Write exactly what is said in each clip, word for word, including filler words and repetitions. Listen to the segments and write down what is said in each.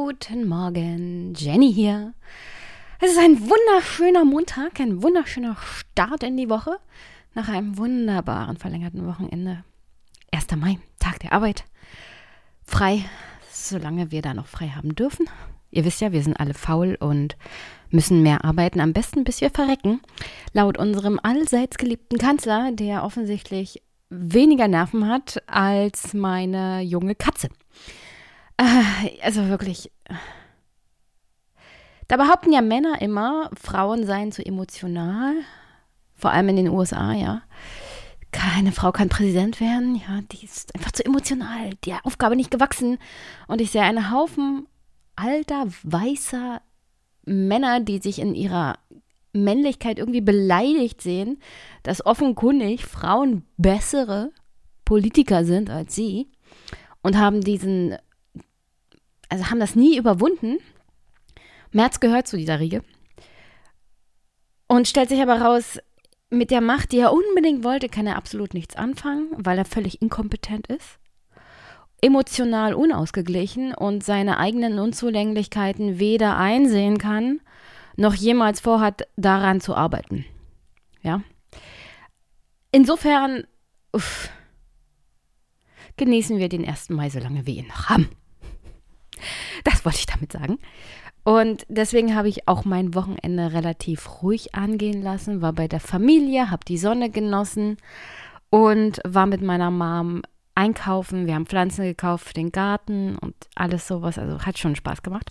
Guten Morgen, Jenny hier. Es ist ein wunderschöner Montag, ein wunderschöner Start in die Woche nach einem wunderbaren verlängerten Wochenende. erster Mai, Tag der Arbeit. Frei, solange wir da noch frei haben dürfen. Ihr wisst ja, wir sind alle faul und müssen mehr arbeiten, am besten bis wir verrecken. Laut unserem allseits geliebten Kanzler, der offensichtlich weniger Nerven hat als meine junge Katze. Äh, also wirklich. Da behaupten ja Männer immer, Frauen seien zu emotional. Vor allem in den U S A, ja. Keine Frau kann Präsident werden. Ja, die ist einfach zu emotional. Der Aufgabe nicht gewachsen. Und ich sehe einen Haufen alter, weißer Männer, die sich in ihrer Männlichkeit irgendwie beleidigt sehen, dass offenkundig Frauen bessere Politiker sind als sie und haben diesen, also haben das nie überwunden. Merz gehört zu dieser Riege und stellt sich aber raus, mit der Macht, die er unbedingt wollte, kann er absolut nichts anfangen, weil er völlig inkompetent ist, emotional unausgeglichen und seine eigenen Unzulänglichkeiten weder einsehen kann, noch jemals vorhat, daran zu arbeiten. Ja. Insofern uff, genießen wir den ersten Mai, solange wir ihn noch haben. Das wollte ich damit sagen. Und deswegen habe ich auch mein Wochenende relativ ruhig angehen lassen, war bei der Familie, habe die Sonne genossen und war mit meiner Mom einkaufen. Wir haben Pflanzen gekauft für den Garten und alles sowas. Also hat schon Spaß gemacht.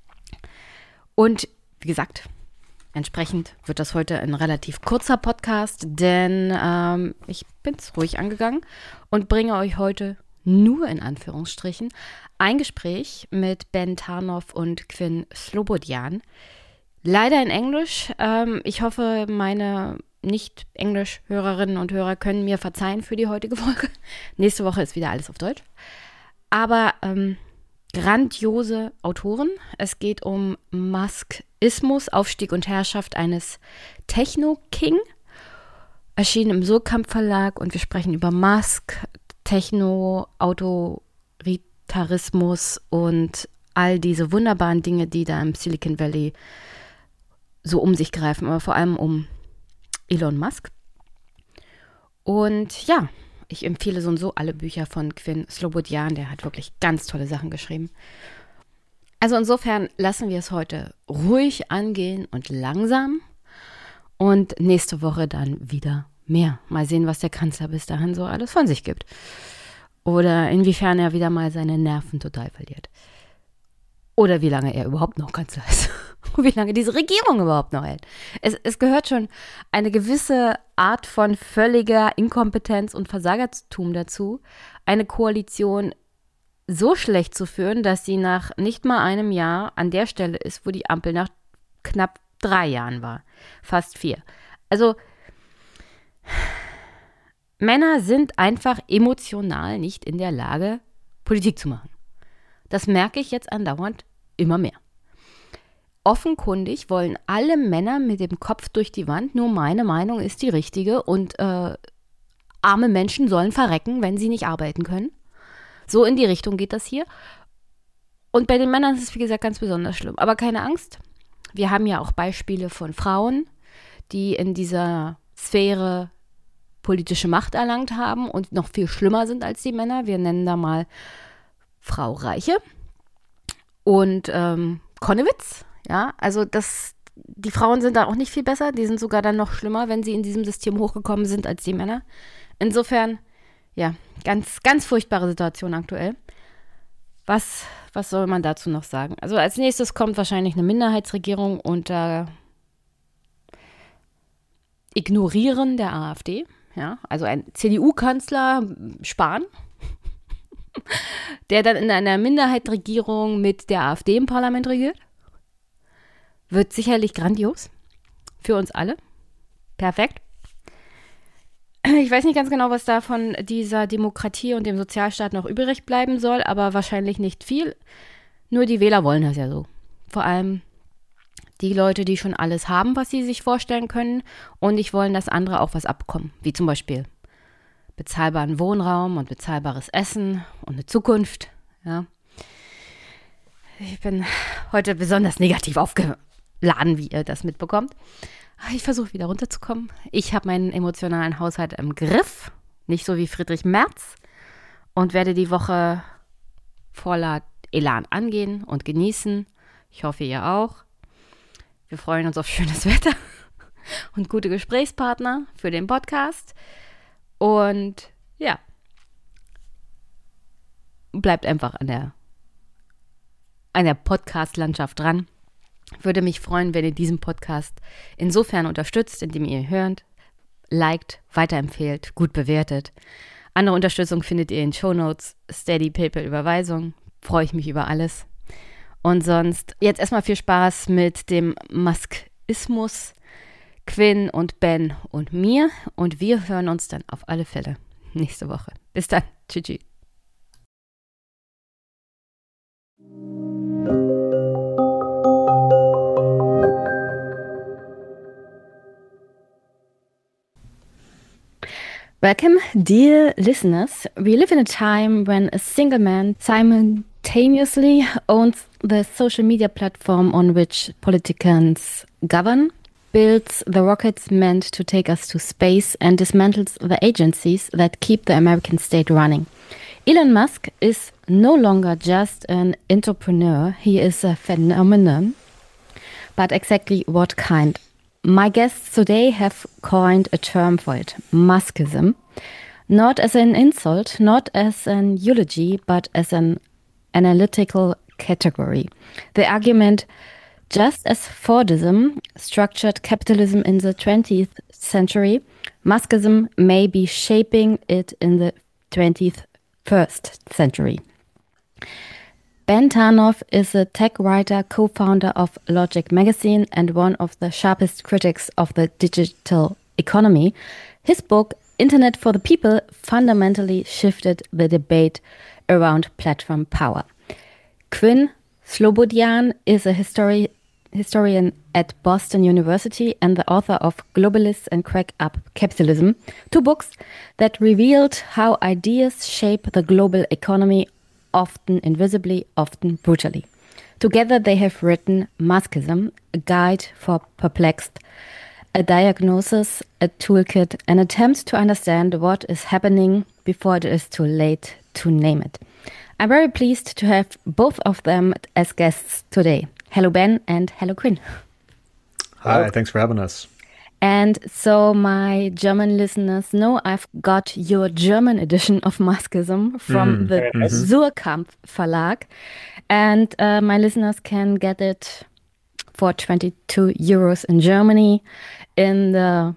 Und wie gesagt, entsprechend wird das heute ein relativ kurzer Podcast, denn ähm, ich bin es ruhig angegangen und bringe euch heute nur in Anführungsstrichen ein Gespräch mit Ben Tarnow und Quinn Slobodian. Leider in Englisch. Ähm, ich hoffe, meine Nicht-Englisch-Hörerinnen und Hörer können mir verzeihen für die heutige Folge. Nächste Woche ist wieder alles auf Deutsch. Aber ähm, grandiose Autoren. Es geht um Muskismus, Aufstieg und Herrschaft eines Techno-King. Erschienen im Surkamp Verlag und wir sprechen über Musk, Techno, Autoritarismus und all diese wunderbaren Dinge, die da im Silicon Valley so um sich greifen, aber vor allem um Elon Musk. Und ja, ich empfehle so und so alle Bücher von Quinn Slobodian, der hat wirklich ganz tolle Sachen geschrieben. Also insofern lassen wir es heute ruhig angehen und langsam und nächste Woche dann wieder mehr. Mal sehen, was der Kanzler bis dahin so alles von sich gibt. Oder inwiefern er wieder mal seine Nerven total verliert. Oder wie lange er überhaupt noch Kanzler ist. Und wie lange diese Regierung überhaupt noch hält. Es, es gehört schon eine gewisse Art von völliger Inkompetenz und Versagertum dazu, eine Koalition so schlecht zu führen, dass sie nach nicht mal einem Jahr an der Stelle ist, wo die Ampel nach knapp drei Jahren war. Fast vier. Also Männer sind einfach emotional nicht in der Lage, Politik zu machen. Das merke ich jetzt andauernd immer mehr. Offenkundig wollen alle Männer mit dem Kopf durch die Wand, nur meine Meinung ist die richtige und äh, arme Menschen sollen verrecken, wenn sie nicht arbeiten können. So in die Richtung geht das hier. Und bei den Männern ist es, wie gesagt, ganz besonders schlimm. Aber keine Angst, wir haben ja auch Beispiele von Frauen, die in dieser Sphäre politische Macht erlangt haben und noch viel schlimmer sind als die Männer. Wir nennen da mal Frau Reiche und ähm, Konnewitz. Ja, also das, die Frauen sind da auch nicht viel besser. Die sind sogar dann noch schlimmer, wenn sie in diesem System hochgekommen sind als die Männer. Insofern, ja, ganz, ganz furchtbare Situation aktuell. Was, was soll man dazu noch sagen? Also als nächstes kommt wahrscheinlich eine Minderheitsregierung unter Ignorieren der AfD. Ja, also ein C D U-Kanzler Spahn, der dann in einer Minderheitsregierung mit der AfD im Parlament regiert. Wird sicherlich grandios für uns alle. Perfekt. Ich weiß nicht ganz genau, was da von dieser Demokratie und dem Sozialstaat noch übrig bleiben soll, aber wahrscheinlich nicht viel. Nur die Wähler wollen das ja so. Vor allem die Leute, die schon alles haben, was sie sich vorstellen können und nicht wollen, dass andere auch was abbekommen, wie zum Beispiel bezahlbaren Wohnraum und bezahlbares Essen und eine Zukunft. Ja. Ich bin heute besonders negativ aufgeladen, wie ihr das mitbekommt. Ich versuche wieder runterzukommen. Ich habe meinen emotionalen Haushalt im Griff, nicht so wie Friedrich Merz, und werde die Woche voller Elan angehen und genießen. Ich hoffe, ihr auch. Wir freuen uns auf schönes Wetter und gute Gesprächspartner für den Podcast. Und ja, bleibt einfach an der, an der Podcast-Landschaft dran. Würde mich freuen, wenn ihr diesen Podcast insofern unterstützt, indem ihr ihn hört, liked, weiterempfehlt, gut bewertet. Andere Unterstützung findet ihr in Shownotes, Steady, PayPal, Überweisung. Freue ich mich über alles. Und sonst jetzt erstmal viel Spaß mit dem Muskismus, Quinn und Ben und mir. Und wir hören uns dann auf alle Fälle nächste Woche. Bis dann. Tschüss. Welcome, dear listeners. We live in a time when a single man simultaneously owns the social media platform on which politicians govern, builds the rockets meant to take us to space, and dismantles the agencies that keep the American state running. Elon Musk is no longer just an entrepreneur, he is a phenomenon. But exactly what kind? My guests today have coined a term for it, Muskism, not as an insult, not as an eulogy, but as an analytical category. The argument, just as Fordism structured capitalism in the twentieth century, Muskism may be shaping it in the twenty-first century. Ben Tarnoff is a tech writer, co-founder of Logic Magazine, and one of the sharpest critics of the digital economy. His book, Internet for the People, fundamentally shifted the debate around platform power. Quinn Slobodian is a histori- historian at Boston University and the author of Globalists and Crack Up Capitalism, two books that revealed how ideas shape the global economy, often invisibly, often brutally. Together they have written Muskism, a guide for perplexed, a diagnosis, a toolkit, an attempt to understand what is happening before it is too late to name it. I'm very pleased to have both of them as guests today. Hello, Ben, and hello, Quinn. Hi, thanks for having us. And so my German listeners know I've got your German edition of Muskism from mm, the mm-hmm. Suhrkamp Verlag. And uh, my listeners can get it for twenty-two euros in Germany in the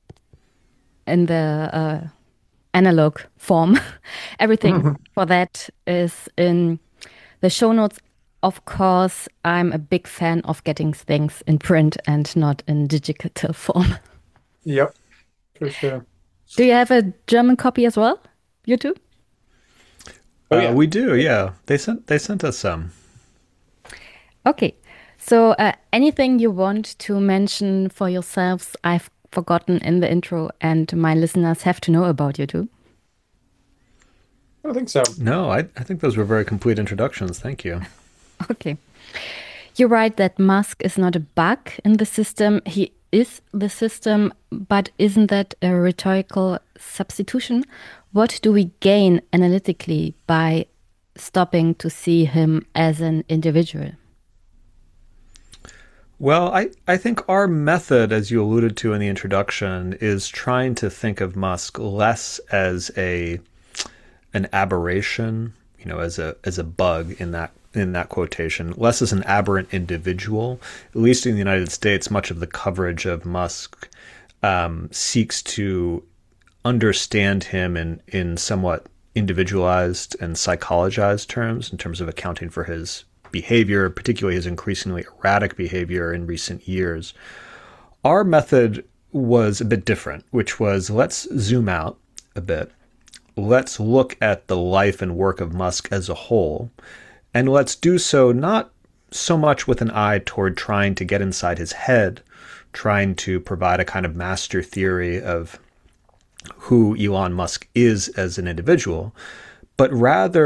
in the uh, analog form. Everything mm-hmm. for that is in the show notes. Of course, I'm a big fan of getting things in print and not in digital form. Yep, for sure. Do you have a German copy as well? You too? Oh, yeah. Uh, we do, yeah. They sent they sent us some. Okay. So uh, anything you want to mention for yourselves, I've forgotten in the intro, and my listeners have to know about you too? I don't think so. No, I, I think those were very complete introductions. Thank you. Okay. You write that Musk is not a bug in the system. He is the system, but isn't that a rhetorical substitution? What do we gain analytically by stopping to see him as an individual? Well, I, I think our method, as you alluded to in the introduction, is trying to think of Musk less as a an aberration, you know, as a as a bug in that in that quotation, less as an aberrant individual. At least in the United States, much of the coverage of Musk um, seeks to understand him in, in somewhat individualized and psychologized terms, in terms of accounting for his behavior, particularly his increasingly erratic behavior in recent years. Our method was a bit different, which was, let's zoom out a bit. Let's look at the life and work of Musk as a whole. And let's do so not so much with an eye toward trying to get inside his head, trying to provide a kind of master theory of who Elon Musk is as an individual, but rather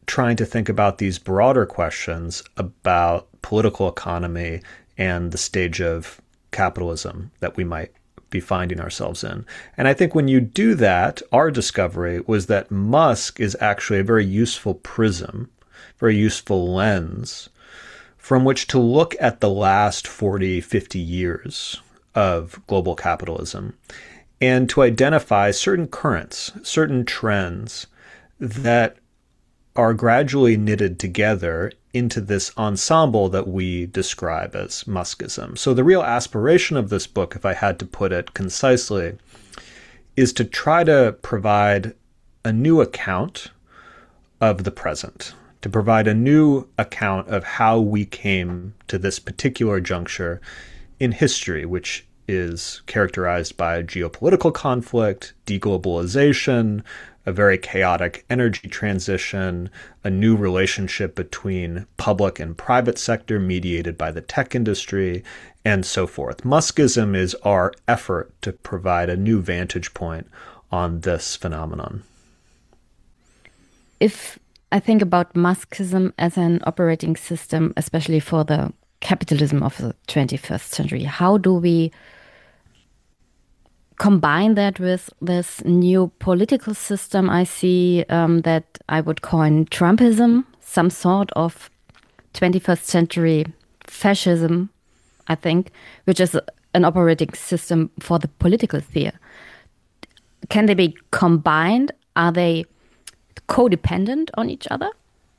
trying to think about these broader questions about political economy and the stage of capitalism that we might be finding ourselves in. And I think when you do that, our discovery was that Musk is actually a very useful prism, very useful lens from which to look at the last forty, fifty years of global capitalism and to identify certain currents, certain trends that are gradually knitted together into this ensemble that we describe as Muskism. So the real aspiration of this book, if I had to put it concisely, is to try to provide a new account of the present, to provide a new account of how we came to this particular juncture in history, which is characterized by geopolitical conflict, deglobalization, a very chaotic energy transition, a new relationship between public and private sector mediated by the tech industry, and so forth. Muskism is our effort to provide a new vantage point on this phenomenon. If I think about Muskism as an operating system, especially for the capitalism of the twenty-first century, how do we combine that with this new political system? I see um, that I would coin Trumpism, some sort of twenty-first century fascism, I think, which is an operating system for the political sphere. Can they be combined? Are they codependent on each other?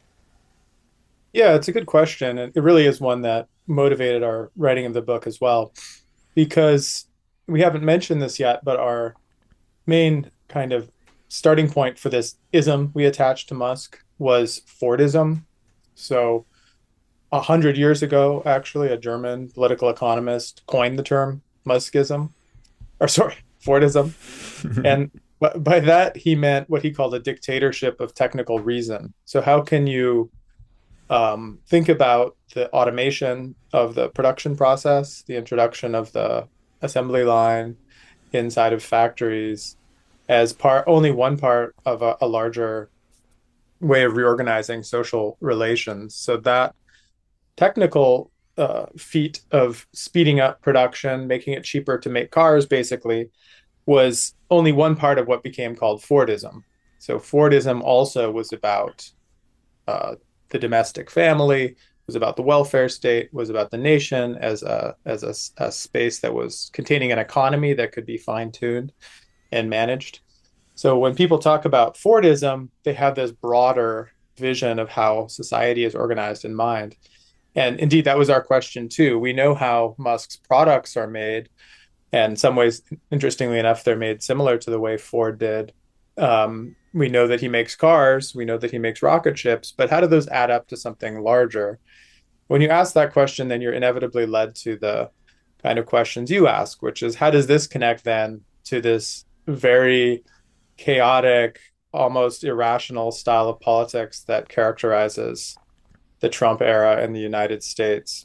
Yeah, it's a good question. And it really is one that motivated our writing of the book as well, because we haven't mentioned this yet, but our main kind of starting point for this ism we attached to Musk was Fordism. So a hundred years ago, actually, a German political economist coined the term Muskism, or sorry, Fordism. And by that, he meant what he called a dictatorship of technical reason. So how can you um, think about the automation of the production process, the introduction of the assembly line inside of factories as part only one part of a, a larger way of reorganizing social relations. So that technical uh, feat of speeding up production, making it cheaper to make cars, basically, was only one part of what became called Fordism. So Fordism also was about uh, the domestic family, was about the welfare state, was about the nation as a as a, a space that was containing an economy that could be fine-tuned and managed. So when people talk about Fordism, they have this broader vision of how society is organized in mind. And indeed, that was our question too. We know how Musk's products are made. And in some ways, interestingly enough, they're made similar to the way Ford did. Um, we know that he makes cars. We know that he makes rocket ships. But how do those add up to something larger? When you ask that question, then you're inevitably led to the kind of questions you ask, which is, how does this connect then to this very chaotic, almost irrational style of politics that characterizes the Trump era in the United States?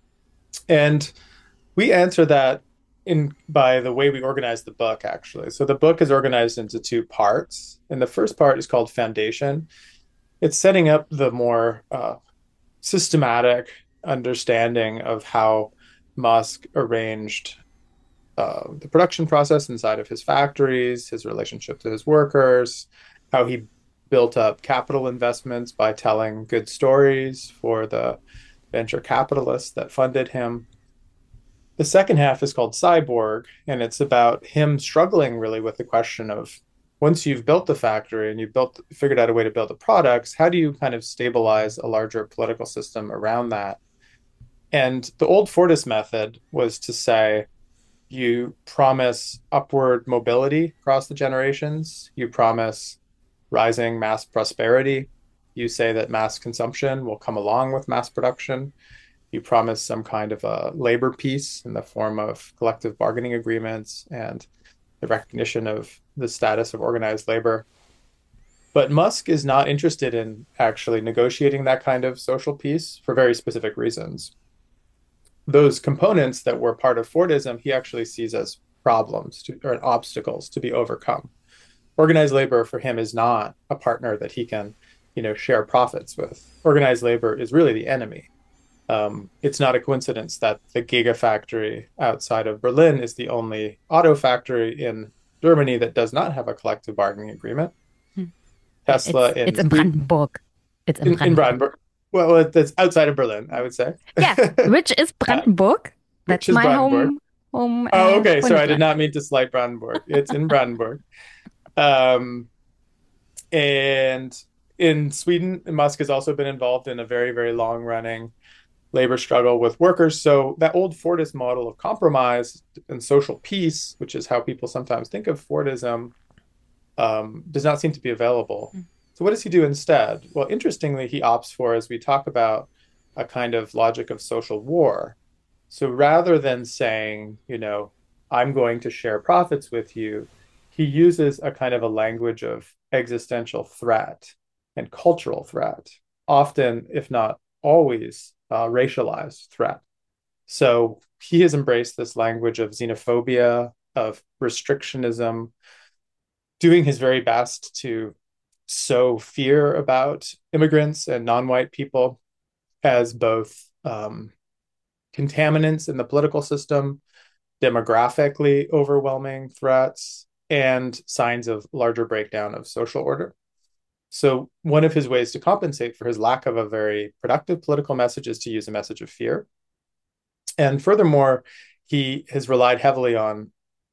And we answer that in by the way we organize the book, actually. So the book is organized into two parts. And the first part is called Foundation. It's setting up the more uh, systematic understanding of how Musk arranged uh, the production process inside of his factories, his relationship to his workers, how he built up capital investments by telling good stories for the venture capitalists that funded him. The second half is called Cyborg, and it's about him struggling really with the question of, once you've built the factory and you've built, figured out a way to build the products, how do you kind of stabilize a larger political system around that? And the old Fordist method was to say, you promise upward mobility across the generations, you promise rising mass prosperity, you say that mass consumption will come along with mass production, you promise some kind of a labor peace in the form of collective bargaining agreements and the recognition of the status of organized labor. But Musk is not interested in actually negotiating that kind of social peace for very specific reasons. Those components that were part of Fordism, he actually sees as problems to, or obstacles to be overcome. Organized labor for him is not a partner that he can you know, share profits with. Organized labor is really the enemy. Um, it's not a coincidence that the Gigafactory outside of Berlin is the only auto factory in Germany that does not have a collective bargaining agreement. Hmm. Yeah, Tesla it's in it's in Sweden, Brandenburg. It's in in, in Brandenburg. Brandenburg. Well, that's outside of Berlin, I would say. Yeah, which is uh, Brandenburg. which That's is my Brandenburg. home home Oh, uh, okay. Sorry, I did Bundesland. not mean to slight Brandenburg. It's in Brandenburg. Um, and in Sweden, Musk has also been involved in a very, very long running labor struggle with workers. So that old Fordist model of compromise and social peace, which is how people sometimes think of Fordism, um, does not seem to be available. So what does he do instead? Well, interestingly, he opts for, as we talk about, a kind of logic of social war. So rather than saying, you know, I'm going to share profits with you, he uses a kind of a language of existential threat and cultural threat, often, if not always, uh, racialized threat. So he has embraced this language of xenophobia, of restrictionism, doing his very best to sow fear about immigrants and non-white people as both um, contaminants in the political system, demographically overwhelming threats, and signs of larger breakdown of social order. So, one of his ways to compensate for his lack of a very productive political message is to use a message of fear. And furthermore, he has relied heavily on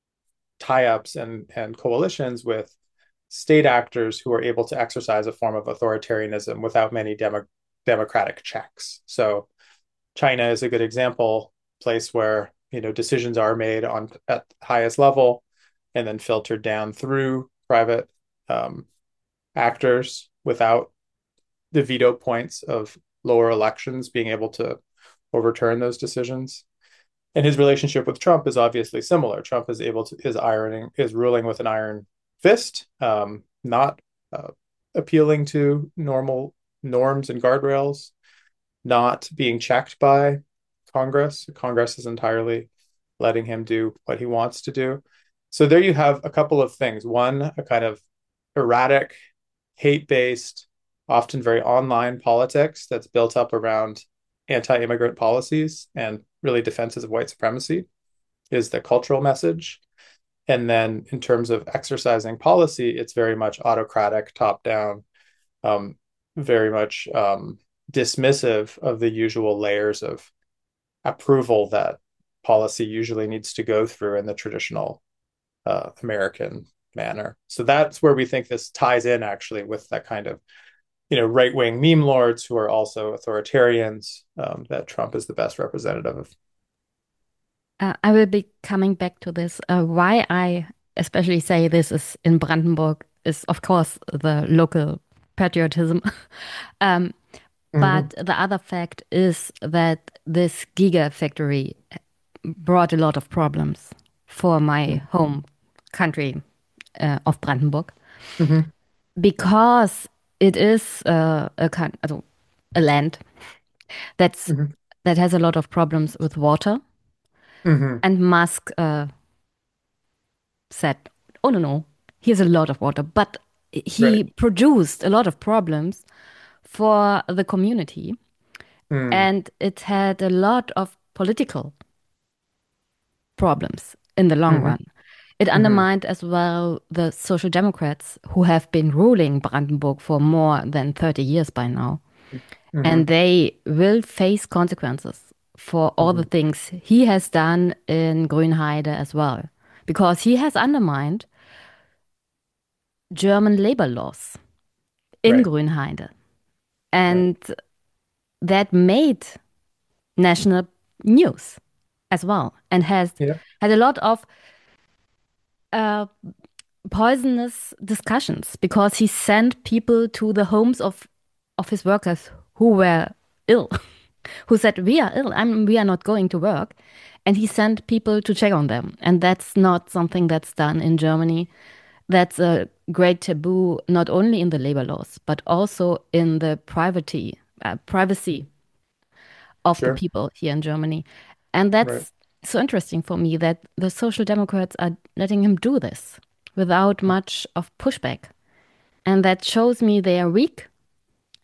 tie ups and, and coalitions with state actors who are able to exercise a form of authoritarianism without many demo- democratic checks. So, China is a good example, place where you know decisions are made on at highest level and then filtered down through private um, actors without the veto points of lower elections being able to overturn those decisions. And his relationship with Trump is obviously similar. Trump is able to is ironing is ruling with an iron fist, um, not uh, appealing to normal norms and guardrails, not being checked by Congress. Congress is entirely letting him do what he wants to do. So there you have a couple of things. One, a kind of erratic, hate-based, often very online politics that's built up around anti-immigrant policies and really defenses of white supremacy is the cultural message. And then in terms of exercising policy, it's very much autocratic, top-down, um, very much um, dismissive of the usual layers of approval that policy usually needs to go through in the traditional uh, American manner. So that's where we think this ties in actually with that kind of you know right wing meme lords who are also authoritarians um, that Trump is the best representative of. Uh, I will be coming back to this. Uh, why I especially say this is in Brandenburg is, of course, the local patriotism. um, Mm-hmm. but the other fact is that this gigafactory brought a lot of problems for my home country uh, of Brandenburg Mm-hmm. because it is uh, a kind, also a land that's Mm-hmm. that has a lot of problems with water. Mm-hmm. And Musk uh, said, "Oh no, no, here's a lot of water," but he Right. produced a lot of problems for the community, Mm. and it had a lot of political problems in the long Mm-hmm. run. It Mm-hmm. undermined as well the Social Democrats who have been ruling Brandenburg for more than thirty years by now. And Mm-hmm. they will face consequences for all the Mm-hmm. things he has done in Grünheide as well, because he has undermined German labor laws in Right. Grünheide. Right. And that made national news as well and has Yeah. had a lot of uh, poisonous discussions because he sent people to the homes of of his workers who were ill, who said, "We are ill. I'm, we are not going to work." And he sent people to check on them. And that's not something that's done in Germany. That's a great taboo, not only in the labor laws, but also in the privacy, uh, privacy of the Sure. people here in Germany. And Right. that's so interesting for me that the Social Democrats are letting him do this without much of pushback. And that shows me they are weak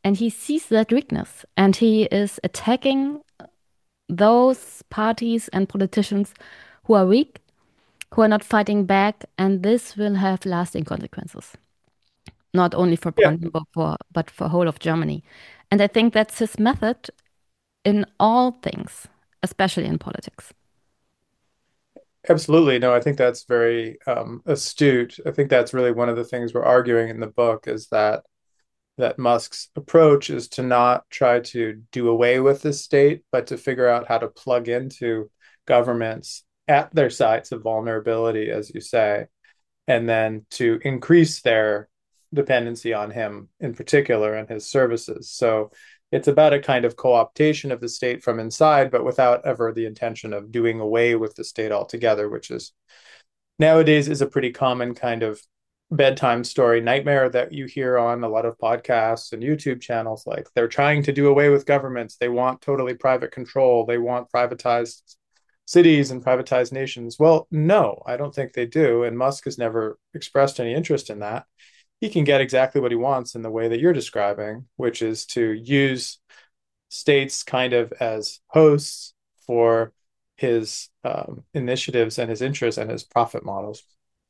And he sees that weakness and he is attacking those parties and politicians who are weak, who are not fighting back, and this will have lasting consequences, not only for Yeah, Brandenburg, for, but for whole of Germany. And I think that's his method in all things, especially in politics. absolutely. No, I think that's very um, astute. I think that's really one of the things we're arguing in the book is that that Musk's approach is to not try to do away with the state, but to figure out how to plug into governments at their sites of vulnerability, as you say, and then to increase their dependency on him in particular and his services. So it's about a kind of co-optation of the state from inside, but without ever the intention of doing away with the state altogether, which is nowadays is a pretty common kind of bedtime story nightmare that you hear on a lot of podcasts and YouTube channels. Like they're trying to do away with governments. They want totally private control. They want privatized cities and privatized nations. Well, no, I don't think they do. And Musk has never expressed any interest in that. He can get exactly what he wants in the way that you're describing, which is to use states kind of as hosts for his um, initiatives and his interests and his profit models.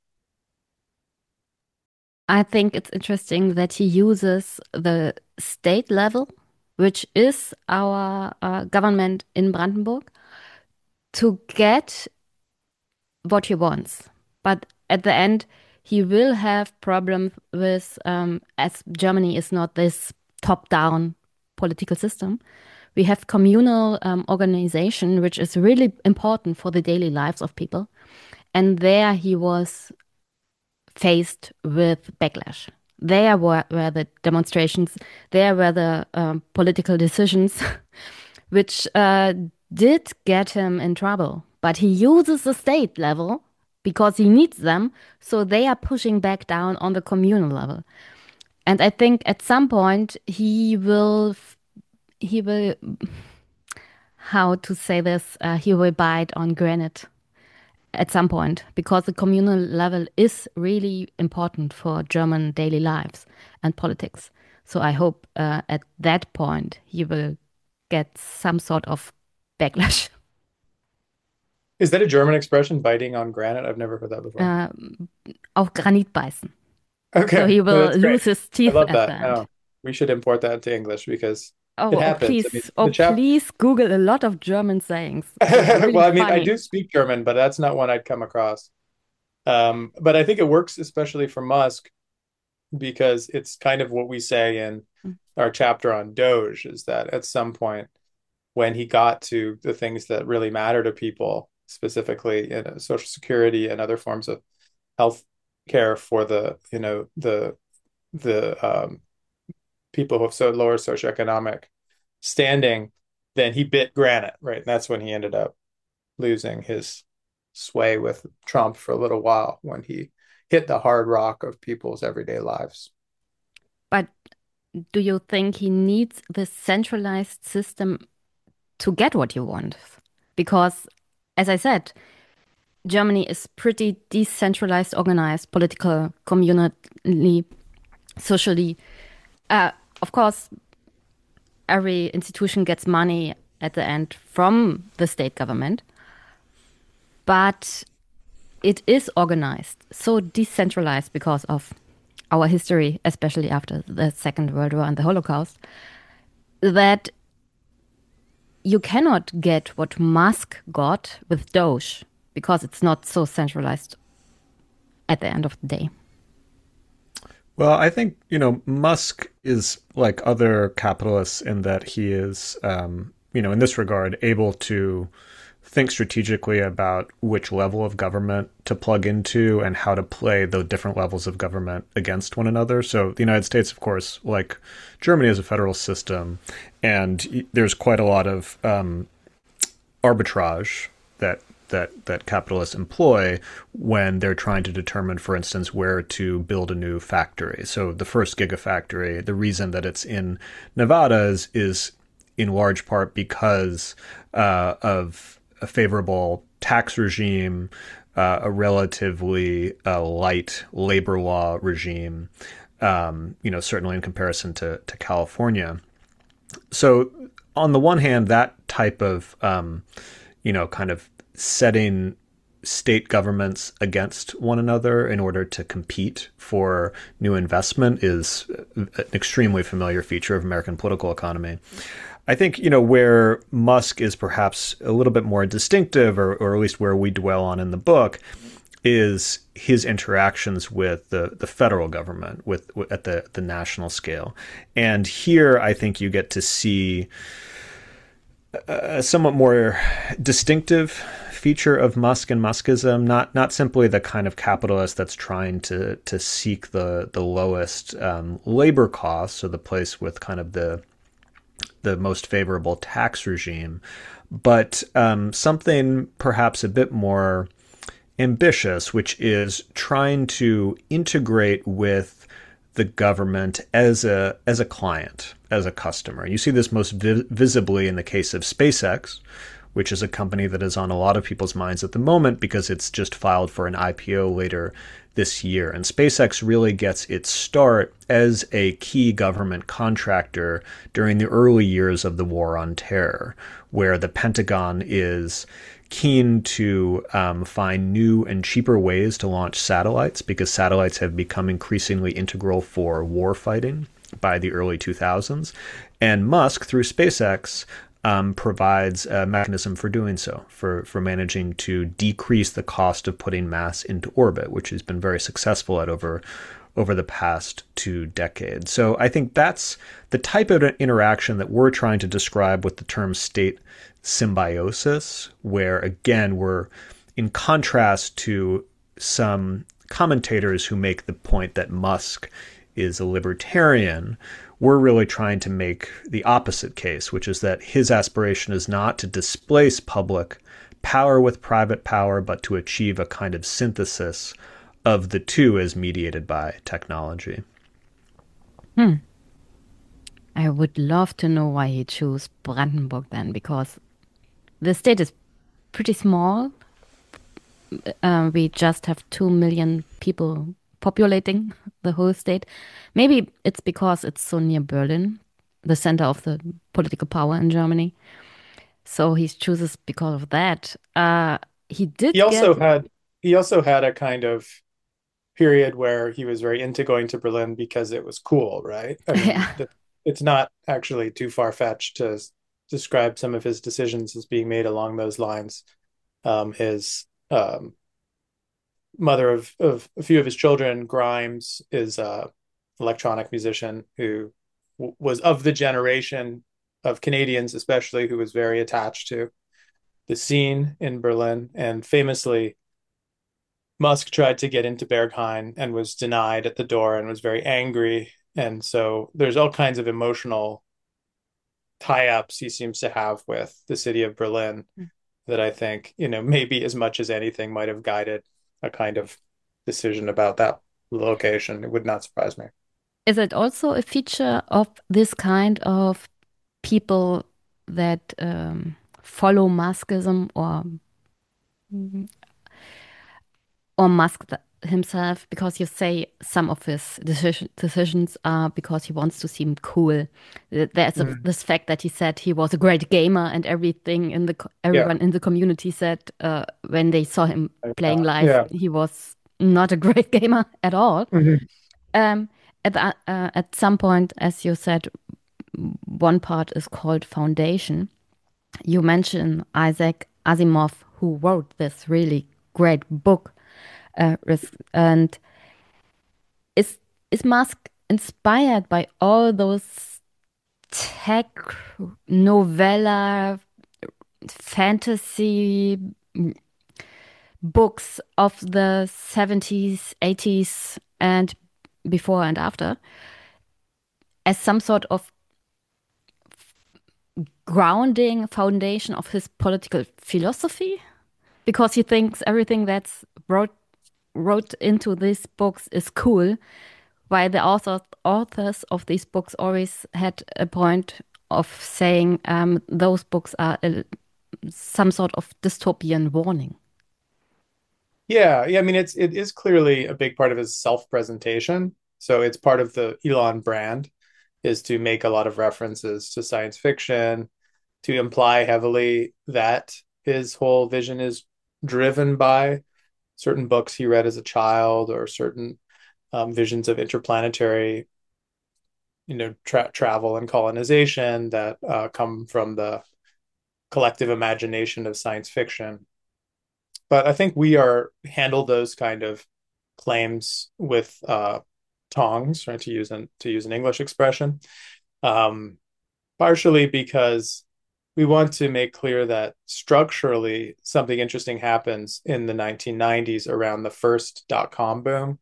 I think it's interesting that he uses the state level, which is our uh, government in Brandenburg, to get what he wants. But at the end, he will have problems with, um, as Germany is not this top-down political system. We have communal um, organization, which is really important for the daily lives of people. And there he was faced with backlash. There were, were the demonstrations, there were the um, political decisions, which uh, did get him in trouble. But he uses the state level because he needs them, so they are pushing back down on the communal level. And I think at some point he will, he will, how to say this, uh, he will bite on granite at some point because the communal level is really important for German daily lives and politics. So I hope uh, at that point he will get some sort of backlash. Is that a German expression, biting on granite? I've never heard that before. Uh, auf Granit beißen. So Okay, he no, will that's great. lose his I teeth love at the that. end. No, we should import that into English because it Oh, oh happens. I mean, please, oh the chap. please Google a lot of German sayings. They're Well, really I mean, I funny. do speak German, but that's not one I'd come across. Um, but I think it works especially for Musk because it's kind of what we say in Mm. our chapter on Doge is that at some point when he got to the things that really matter to people, specifically in uh, social security and other forms of health care for the, you know, the the um, people who have so lower socioeconomic standing, then he bit granite, right? And that's when he ended up losing his sway with Trump for a little while when he hit the hard rock of people's everyday lives. But do you think he needs this centralized system to get what he wants? Because, as I said, Germany is pretty decentralized, organized, political, communally, socially. Uh, of course, every institution gets money at the end from the state government, but it is organized, so decentralized because of our history, especially after the Second World War and the Holocaust, that you cannot get what Musk got with Doge because it's not so centralized at the end of the day. Well, I think, you know, Musk is like other capitalists in that he is, um, you know, in this regard, able to think strategically about which level of government to plug into and how to play the different levels of government against one another. So the United States, of course, like Germany, is a federal system, and there's quite a lot of um, arbitrage that that that capitalists employ when they're trying to determine, for instance, where to build a new factory. So the first gigafactory, the reason that it's in Nevada is, is in large part because uh, of a favorable tax regime, uh, a relatively uh, light labor law regime, um, you know, certainly in comparison to, to California. So on the one hand, that type of, um, you know, kind of setting state governments against one another in order to compete for new investment is an extremely familiar feature of American political economy. I think, you know, where Musk is perhaps a little bit more distinctive, or, or at least where we dwell on in the book, is his interactions with the, the federal government with, with at the, the national scale. And here I think you get to see a somewhat more distinctive feature of Musk and Muskism, not not simply the kind of capitalist that's trying to to seek the the lowest um, labor costs, or the place with kind of the the most favorable tax regime, but um, something perhaps a bit more ambitious, which is trying to integrate with the government as a as a client, as a customer. You see this most vi- visibly in the case of SpaceX, which is a company that is on a lot of people's minds at the moment because it's just filed for an I P O later this year. And SpaceX really gets its start as a key government contractor during the early years of the War on Terror, where the Pentagon is keen to um, find new and cheaper ways to launch satellites, because satellites have become increasingly integral for war fighting by the early two thousands. And Musk, through SpaceX, um, provides a mechanism for doing so, for, for managing to decrease the cost of putting mass into orbit, which he's been very successful at over over the past two decades. So I think that's the type of interaction that we're trying to describe with the term state symbiosis, where, again, we're in contrast to some commentators who make the point that Musk is a libertarian. We're really trying to make the opposite case, which is that his aspiration is not to displace public power with private power, but to achieve a kind of synthesis of the two as mediated by technology. Hmm. I would love to know why he chose Brandenburg then, because the state is pretty small. Uh, we just have two million people populating the whole state. Maybe it's because it's so near Berlin, the center of the political power in Germany. So he chooses because of that. Uh, he did He get, also had he also had a kind of period where he was very into going to Berlin because it was cool, right? I mean, yeah, th- it's not actually too far-fetched to s- describe some of his decisions as being made along those lines. Um, his um, mother of, of a few of his children, Grimes, is a electronic musician who w- was of the generation of Canadians, especially, who was very attached to the scene in Berlin. And famously, Musk tried to get into Berghain and was denied at the door and was very angry. And so there's all kinds of emotional tie-ups he seems to have with the city of Berlin that I think, you know, maybe as much as anything might have guided a kind of decision about that location. It would not surprise me. is it also a feature of this kind of people that um, follow Muskism, or or Musk th- himself? Because you say some of his decision, decisions are because he wants to seem cool. Th- There's a, Mm. this fact that he said he was a great gamer, and everything in the co- Yeah. everyone in the community said uh, when they saw him playing Uh, live, yeah. he was not a great gamer at all. Mhm. Um, at the, uh, at some point, as you said, one part is called Foundation. You mentioned Isaac Asimov, who wrote this really great book, uh, ris- and is is Musk inspired by all those tech novella fantasy mm, books of the seventies, eighties, and before and after, as some sort of grounding foundation of his political philosophy? Because he thinks everything that's wrote wrote into these books is cool, while the author, authors of these books always had a point of saying um, those books are a, some sort of dystopian warning. Yeah. Yeah. I mean, it's, it is clearly a big part of his self-presentation. So it's part of the Elon brand is to make a lot of references to science fiction, to imply heavily that his whole vision is driven by certain books he read as a child or certain um, visions of interplanetary, you know, tra- travel and colonization that uh, come from the collective imagination of science fiction. But I think we are handle those kind of claims with uh, tongs, right? To use an to use an English expression, um, partially because we want to make clear that structurally something interesting happens in the nineteen nineties around the first dot com boom,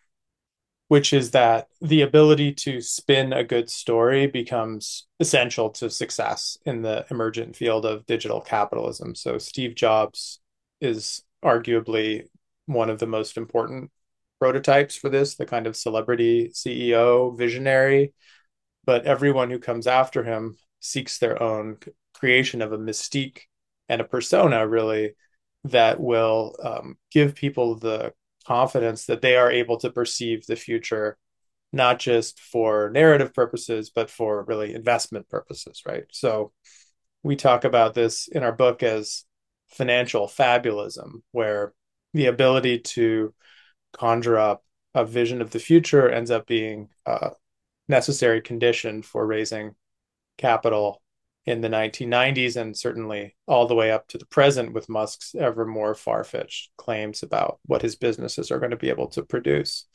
which is that the ability to spin a good story becomes essential to success in the emergent field of digital capitalism. So Steve Jobs is arguably one of the most important prototypes for this, the kind of celebrity C E O, visionary, but everyone who comes after him seeks their own creation of a mystique and a persona, really, that will um, give people the confidence that they are able to perceive the future, not just for narrative purposes, but for really investment purposes, right? So we talk about this in our book as financial fabulism, where the ability to conjure up a vision of the future ends up being a necessary condition for raising capital in the nineteen nineties and certainly all the way up to the present with Musk's ever more far-fetched claims about what his businesses are going to be able to produce.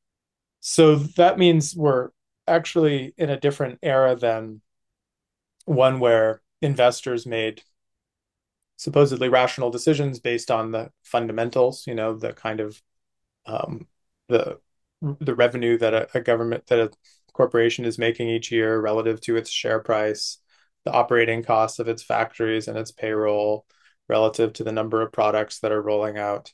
So that means we're actually in a different era than one where investors made supposedly rational decisions based on the fundamentals, you know, the kind of um, the the revenue that a, a government that a corporation is making each year relative to its share price, the operating costs of its factories and its payroll relative to the number of products that are rolling out.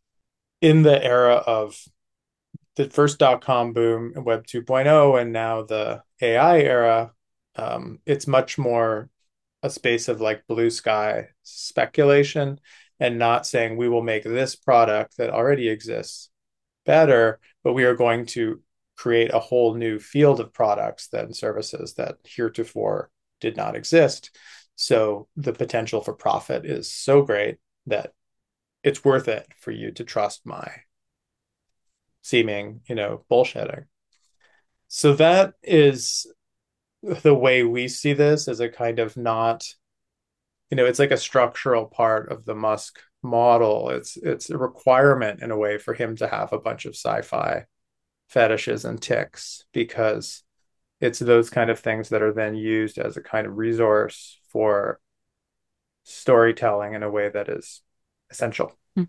In the era of the first dot-com boom, Web 2.0, and now the A I era, um, it's much more a space of like blue sky speculation and not saying we will make this product that already exists better, but we are going to create a whole new field of products and services that heretofore did not exist. So the potential for profit is so great that it's worth it for you to trust my seeming, you know, bullshitting. So that is the way we see this as a kind of not, you know, it's like a structural part of the Musk model. It's it's a requirement in a way for him to have a bunch of sci-fi fetishes and ticks, because it's those kind of things that are then used as a kind of resource for storytelling in a way that is essential.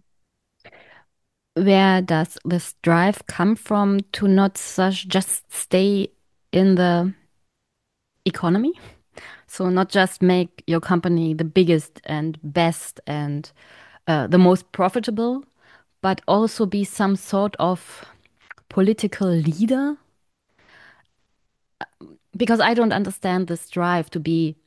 Where does this drive come from to not such just stay in the economy? So not just make your company the biggest and best and uh, the most profitable, but also be some sort of political leader? Because I don't understand this drive to be,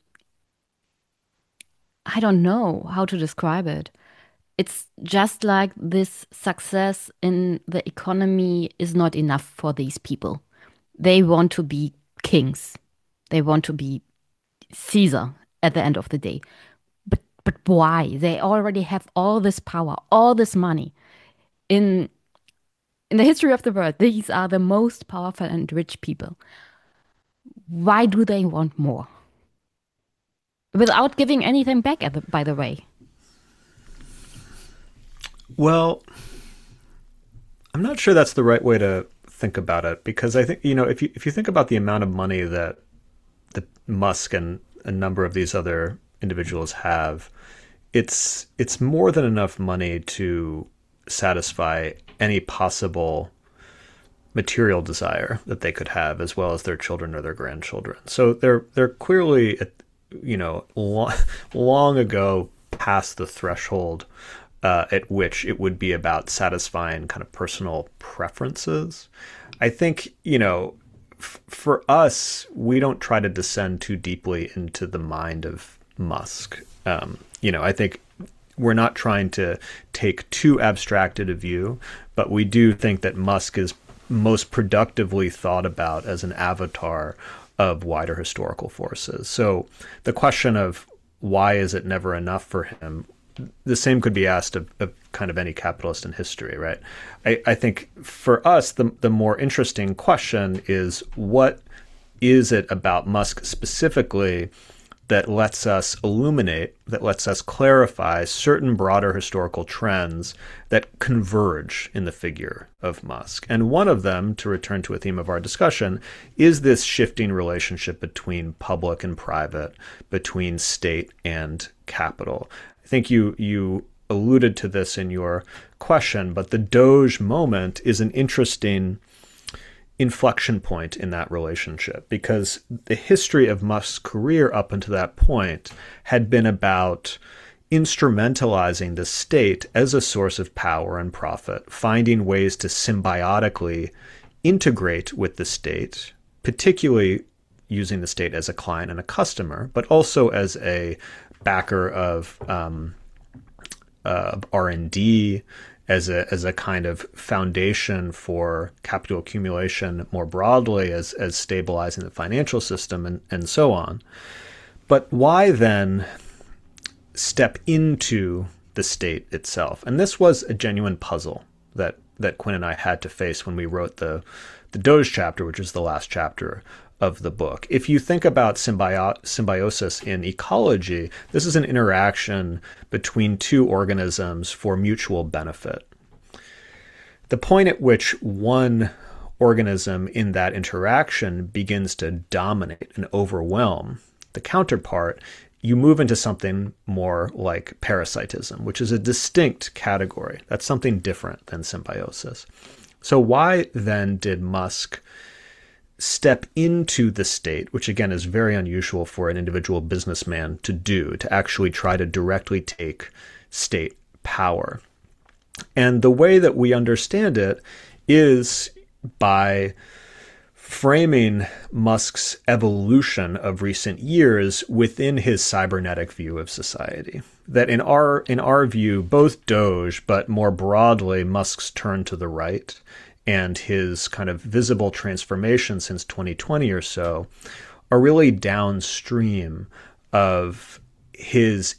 I don't know how to describe it. It's just like this success in the economy is not enough for these people. They want to be kings. They want to be Caesar at the end of the day. But but why? They already have all this power, all this money. In in the history of the world, these are the most powerful and rich people. Why do they want more? Without giving anything back, at the, by the way. Well, I'm not sure that's the right way to think about it, because I think, you know, if you if you think about the amount of money that the Musk and a number of these other individuals have, it's it's more than enough money to satisfy any possible material desire that they could have, as well as their children or their grandchildren. So they're they're clearly, you know, long, long ago past the threshold uh, at which it would be about satisfying kind of personal preferences. I think, you know, f- for us, we don't try to descend too deeply into the mind of Musk. Um, you know, I think we're not trying to take too abstracted a view, but we do think that Musk is most productively thought about as an avatar of wider historical forces. So the question of why is it never enough for him, the same could be asked of, of kind of any capitalist in history, right? I, I think for us, the, the more interesting question is, what is it about Musk specifically that lets us illuminate, that lets us clarify certain broader historical trends that converge in the figure of Musk? And one of them, to return to a theme of our discussion, is this shifting relationship between public and private, between state and capital. I think you you alluded to this in your question, but the Doge moment is an interesting inflection point in that relationship, because the history of Musk's career up until that point had been about instrumentalizing the state as a source of power and profit, finding ways to symbiotically integrate with the state, particularly using the state as a client and a customer, but also as a backer of um, uh, R and D, as a as a kind of foundation for capital accumulation more broadly, as as stabilizing the financial system, and, and so on. But why then step into the state itself? And this was a genuine puzzle that that Quinn and I had to face when we wrote the the Doge chapter, which is the last chapter of the book. If you think about symbio- symbiosis in ecology, this is an interaction between two organisms for mutual benefit. The point at which one organism in that interaction begins to dominate and overwhelm the counterpart, you move into something more like parasitism, which is a distinct category. That's something different than symbiosis. So why then did Musk step into the state, which again is very unusual for an individual businessman to do, to actually try to directly take state power? And the way that we understand it is by framing Musk's evolution of recent years within his cybernetic view of society. That in our in our view, both Doge, but more broadly, Musk's turn to the right and his kind of visible transformation since twenty twenty or so are really downstream of his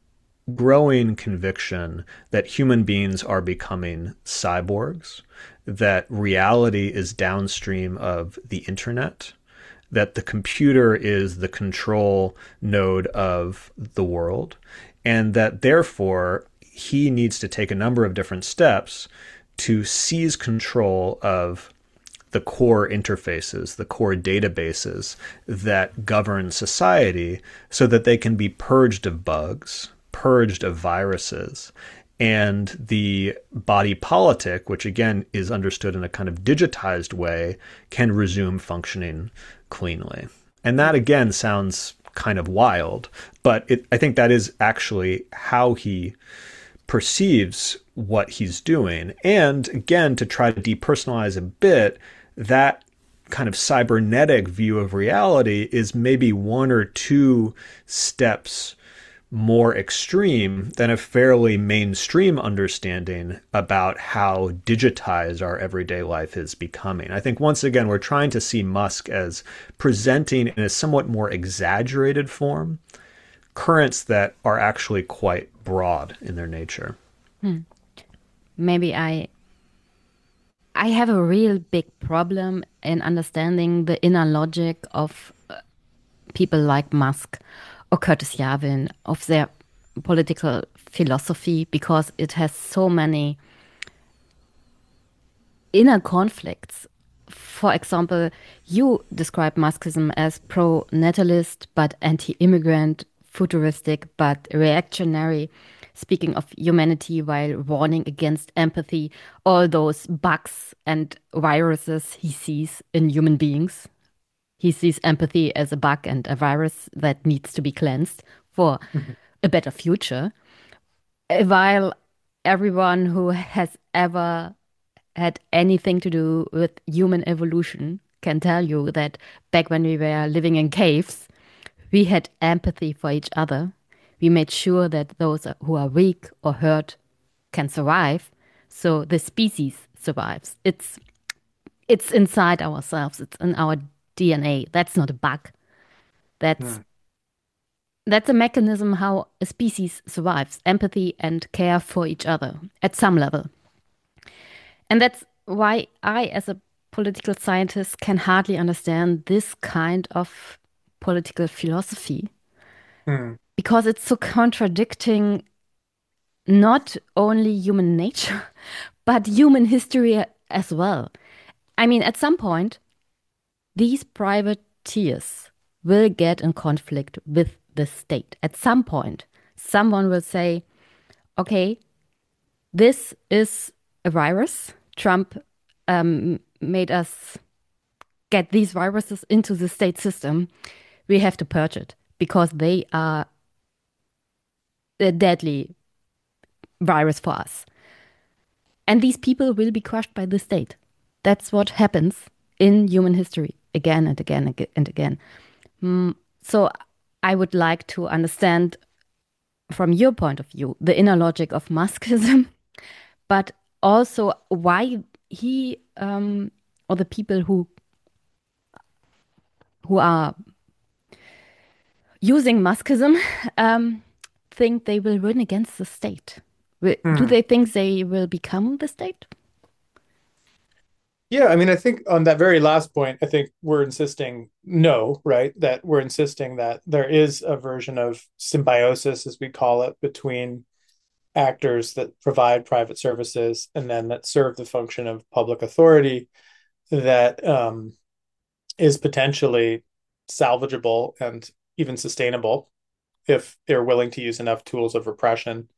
growing conviction that human beings are becoming cyborgs, that reality is downstream of the internet, that the computer is the control node of the world, and that therefore he needs to take a number of different steps to seize control of the core interfaces, the core databases that govern society, so that they can be purged of bugs, purged of viruses, and the body politic, which again is understood in a kind of digitized way, can resume functioning cleanly. And that again sounds kind of wild, but it, I think that is actually how he perceives what he's doing. And again, to try to depersonalize a bit, that kind of cybernetic view of reality is maybe one or two steps more extreme than a fairly mainstream understanding about how digitized our everyday life is becoming. I think once again, we're trying to see Musk as presenting in a somewhat more exaggerated form currents that are actually quite broad in their nature. Hmm. Maybe I I have a real big problem in understanding the inner logic of uh, people like Musk or Curtis Yarvin, of their political philosophy, because it has so many inner conflicts. For example, you describe Marxism as pro-natalist but anti-immigrant, futuristic but reactionary, speaking of humanity while warning against empathy, all those bugs and viruses he sees in human beings. He sees empathy as a bug and a virus that needs to be cleansed for mm-hmm. a better future. While everyone who has ever had anything to do with human evolution can tell you that back when we were living in caves, we had empathy for each other. We made sure that those who are weak or hurt can survive, so the species survives. It's It's inside ourselves. It's in our D N A. That's not a bug. That's Hmm. that's a mechanism how a species survives, empathy and care for each other at some level. And that's why I, as a political scientist, can hardly understand this kind of political philosophy Hmm. because it's so contradicting not only human nature, but human history as well. I mean, at some point, these privateers will get in conflict with the state. At some point, someone will say, okay, this is a virus. Trump um, made us get these viruses into the state system. We have to purge it because they are a deadly virus for us. And these people will be crushed by the state. That's what happens in human history again and again and again. Mm, so I would like to understand from your point of view the inner logic of Muskism, but also why he um, or the people who who are using Muskism um, think they will win against the state. Wi- Do Hmm. they think they will become the state? Yeah, I mean, I think on that very last point, I think we're insisting no, right? That we're insisting that there is a version of symbiosis, as we call it, between actors that provide private services and then that serve the function of public authority that um, is potentially salvageable and even sustainable if they're willing to use enough tools of repression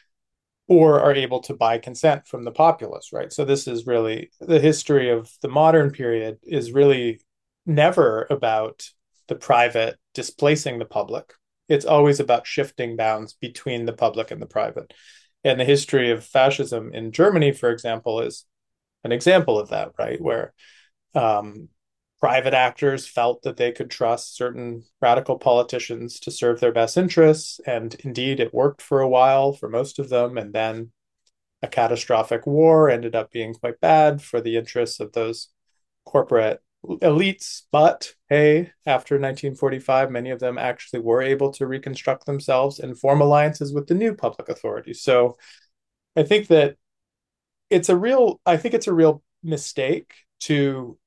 or are able to buy consent from the populace, right? So this is really the history of the modern period is really never about the private displacing the public. It's always about shifting bounds between the public and the private. And the history of fascism in Germany, for example, is an example of that, right? Where um, private actors felt that they could trust certain radical politicians to serve their best interests. And indeed, it worked for a while for most of them. And then a catastrophic war ended up being quite bad for the interests of those corporate elites. But hey, after nineteen forty-five, many of them actually were able to reconstruct themselves and form alliances with the new public authorities. So I think that it's a real, I think it's a real mistake to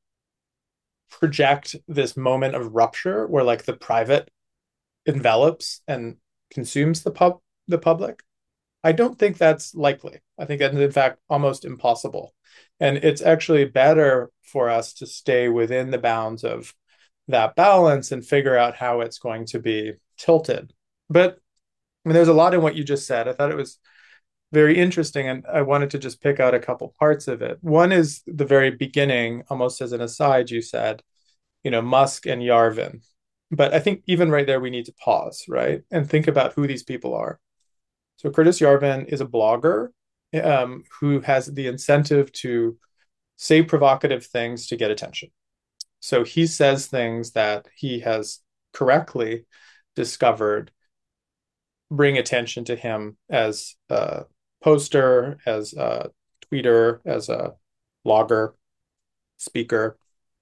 project this moment of rupture where like the private envelops and consumes the pub the public. I don't think that's likely. I think that's in fact almost impossible. And it's actually better for us to stay within the bounds of that balance and figure out how it's going to be tilted. But I mean, there's a lot in what you just said. I thought it was very interesting, and I wanted to just pick out a couple parts of it. One is the very beginning, almost as an aside, you said, you know, Musk and Yarvin. But I think even right there, we need to pause, right? And think about who these people are. So Curtis Yarvin is a blogger um, who has the incentive to say provocative things to get attention. So he says things that he has correctly discovered bring attention to him as a poster, as a tweeter, as a blogger, speaker.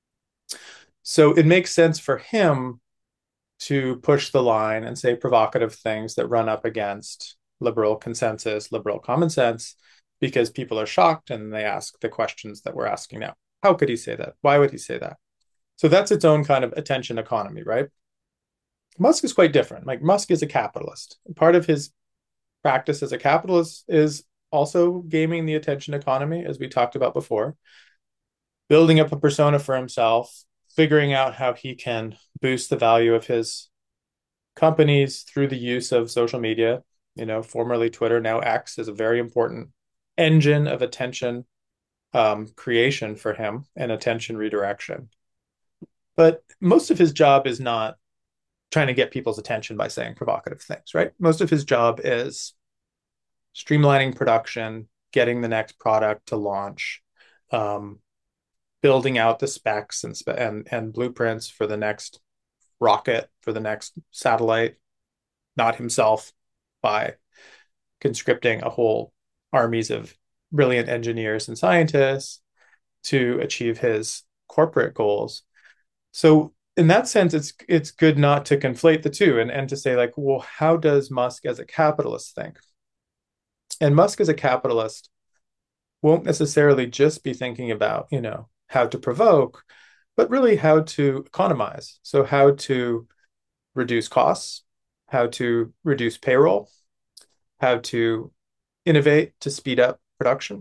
So it makes sense for him to push the line and say provocative things that run up against liberal consensus, liberal common sense, because people are shocked and they ask the questions that we're asking now. How could he say that? Why would he say that? So that's its own kind of attention economy, right? Musk is quite different. Like Musk is a capitalist. Part of his practice as a capitalist is also gaming the attention economy, as we talked about before, building up a persona for himself, figuring out how he can boost the value of his companies through the use of social media. You know, formerly Twitter, now X, is a very important engine of attention um, creation for him and attention redirection. But most of his job is not trying to get people's attention by saying provocative things, right? Most of his job is streamlining production, getting the next product to launch, um, building out the specs and, and and blueprints for the next rocket, for the next satellite, not himself, by conscripting a whole armies of brilliant engineers and scientists to achieve his corporate goals. So in that sense, it's it's good not to conflate the two and, and to say, like, well, how does Musk as a capitalist think? And Musk as a capitalist won't necessarily just be thinking about, you know, how to provoke, but really how to economize. So how to reduce costs, how to reduce payroll, how to innovate to speed up production.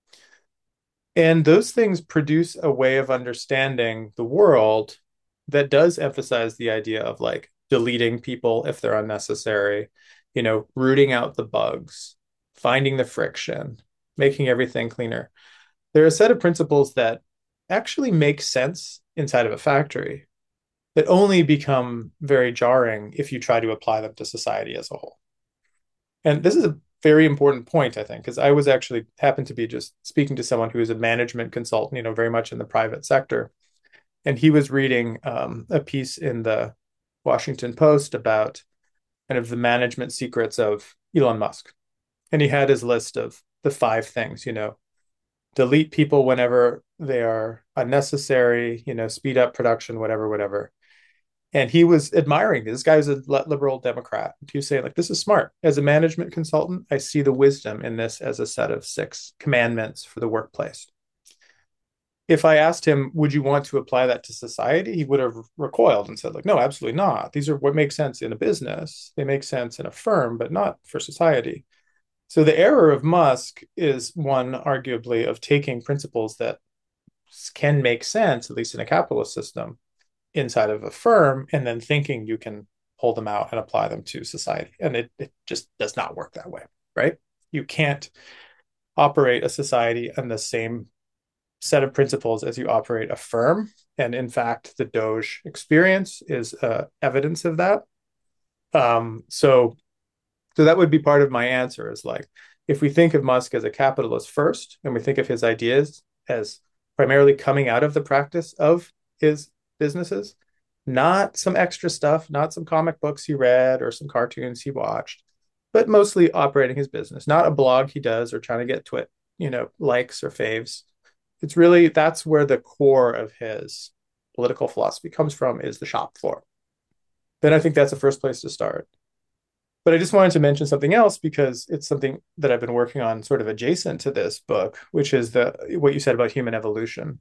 And those things produce a way of understanding the world that does emphasize the idea of like deleting people if they're unnecessary, you know, rooting out the bugs, finding the friction, making everything cleaner. There are a set of principles that actually make sense inside of a factory that only become very jarring if you try to apply them to society as a whole. And this is a very important point, I think, because I was actually happened to be just speaking to someone who is a management consultant, you know, very much in the private sector. And he was reading um, a piece in the Washington Post about kind of the management secrets of Elon Musk. And he had his list of the five things, you know, delete people whenever they are unnecessary, you know, speed up production, whatever, whatever. And he was admiring this guy was a liberal Democrat. He was saying, like, this is smart. As a management consultant, I see the wisdom in this as a set of six commandments for the workplace. If I asked him, would you want to apply that to society? He would have recoiled and said, like, no, absolutely not. These are what makes sense in a business. They make sense in a firm, but not for society. So the error of Musk is one, arguably, of taking principles that can make sense, at least in a capitalist system, inside of a firm, and then thinking you can pull them out and apply them to society. And it, it just does not work that way, right? You can't operate a society on the same set of principles as you operate a firm. And in fact, the Doge experience is uh, evidence of that. Um, so, so that would be part of my answer is like, if we think of Musk as a capitalist first, and we think of his ideas as primarily coming out of the practice of his businesses, not some extra stuff, not some comic books he read or some cartoons he watched, but mostly operating his business, not a blog he does or trying to get twit, you know, likes or faves. It's really, that's where the core of his political philosophy comes from, is the shop floor. Then I think that's the first place to start. But I just wanted to mention something else because it's something that I've been working on sort of adjacent to this book, which is the what you said about human evolution.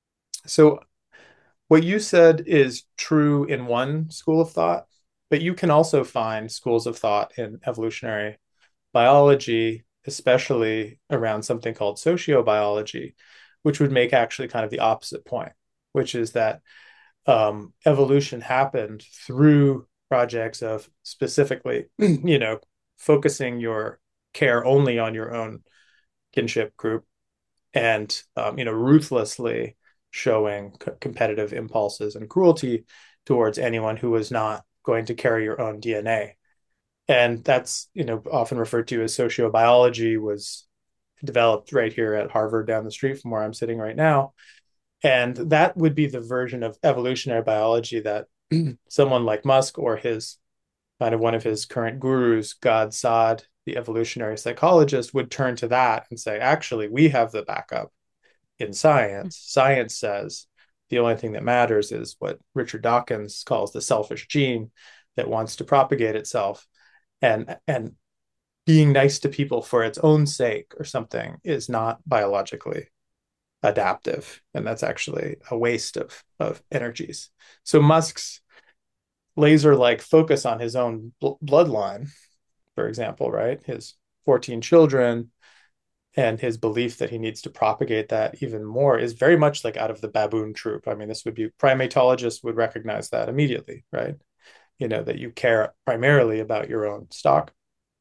So what you said is true in one school of thought, but you can also find schools of thought in evolutionary biology, especially around something called sociobiology, which would make actually kind of the opposite point, which is that um, evolution happened through projects of specifically, you know, focusing your care only on your own kinship group and, um, you know, ruthlessly showing c- competitive impulses and cruelty towards anyone who was not going to carry your own D N A. And that's, you know, often referred to as sociobiology, was developed right here at Harvard down the street from where I'm sitting right now. And that would be the version of evolutionary biology that someone like Musk or his kind of one of his current gurus, Gad Saad, the evolutionary psychologist, would turn to that and say, actually, we have the backup in science. Science says the only thing that matters is what Richard Dawkins calls the selfish gene that wants to propagate itself. And, and being nice to people for its own sake or something is not biologically adaptive. And that's actually a waste of, of energies. So Musk's laser-like focus on his own bl- bloodline, for example, right? His fourteen children and his belief that he needs to propagate that even more is very much like out of the baboon troop. I mean, this would be, primatologists would recognize that immediately, right? You know, that you care primarily about your own stock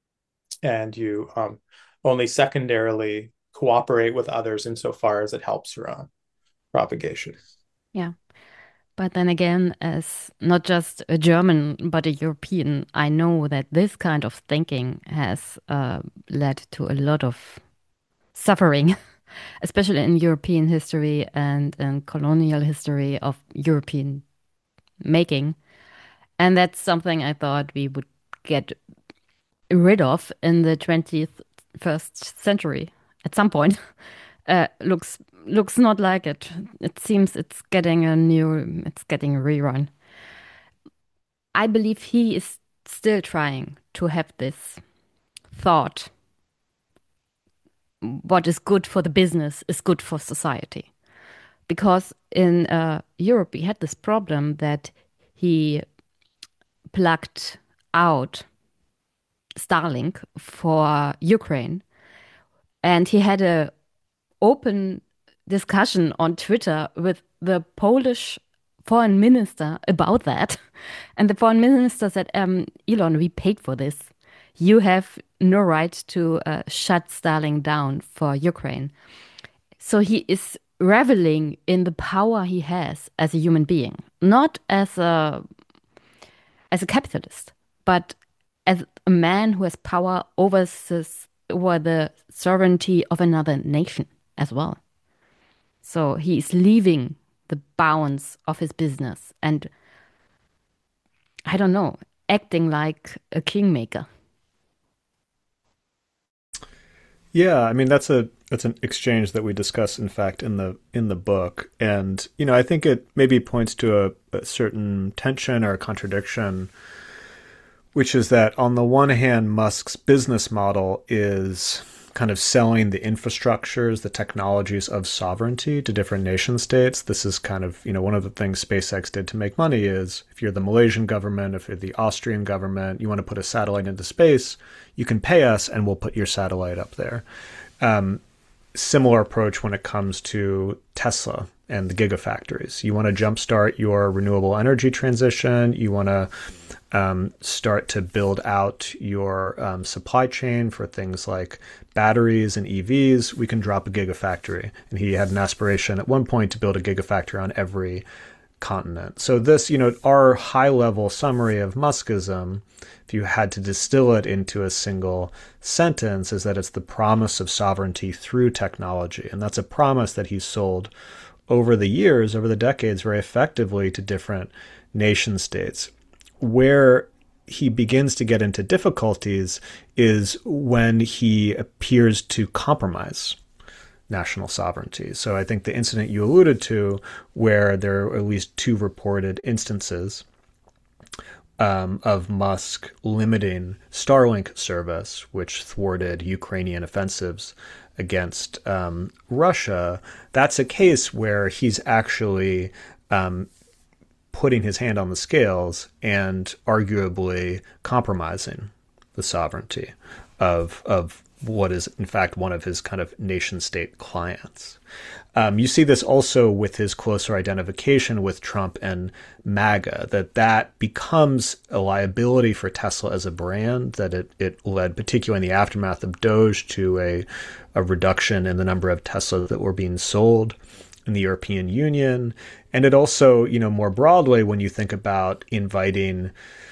and you um, only secondarily cooperate with others insofar as it helps your own propagation. Yeah. But then again, as not just a German, but a European, I know that this kind of thinking has uh, led to a lot of suffering, especially in European history and in colonial history of European making. And that's something I thought we would get rid of in the twentieth-first century at some point. uh, looks looks not like it. It seems it's getting a new, it's getting a rerun. I believe he is still trying to have this thought. What is good for the business is good for society. Because in uh, Europe, we had this problem that he plugged out Starlink for Ukraine. And he had a open discussion on Twitter with the Polish foreign minister about that. And the foreign minister said, um, Elon, we paid for this. You have no right to uh, shut Starlink down for Ukraine. So he is reveling in the power he has as a human being, not as a as a capitalist, but as a man who has power over this, over the sovereignty of another nation as well. So he is leaving the bounds of his business and, I don't know, acting like a kingmaker. Yeah, I mean that's a that's an exchange that we discuss, in fact, in the in the book, and you know I think it maybe points to a, a certain tension or a contradiction, which is that on the one hand, Musk's business model is kind of selling the infrastructures, the technologies of sovereignty to different nation states. This is kind of, you know, one of the things SpaceX did to make money is if you're the Malaysian government, if you're the Austrian government, you want to put a satellite into space, you can pay us and we'll put your satellite up there. Um, similar approach when it comes to Tesla and the gigafactories. You want to jumpstart your renewable energy transition. You want to um, start to build out your um, supply chain for things like batteries and E Vs. We can drop a gigafactory. And he had an aspiration at one point to build a gigafactory on every continent. So this, you know, our high-level summary of Muskism, if you had to distill it into a single sentence, is that it's the promise of sovereignty through technology. And that's a promise that he's sold over the years, over the decades, very effectively to different nation states. Where he begins to get into difficulties is when he appears to compromise national sovereignty. So I think the incident you alluded to, where there are at least two reported instances um, of Musk limiting Starlink service, which thwarted Ukrainian offensives against um, Russia, that's a case where he's actually um, putting his hand on the scales and arguably compromising the sovereignty of of what is, in fact, one of his kind of nation-state clients. Um, you see this also with his closer identification with Trump and MAGA, that that becomes a liability for Tesla as a brand, that it, it led, particularly in the aftermath of Doge, to a, a reduction in the number of Tesla that were being sold in the European Union. And it also, you know, more broadly, when you think about inviting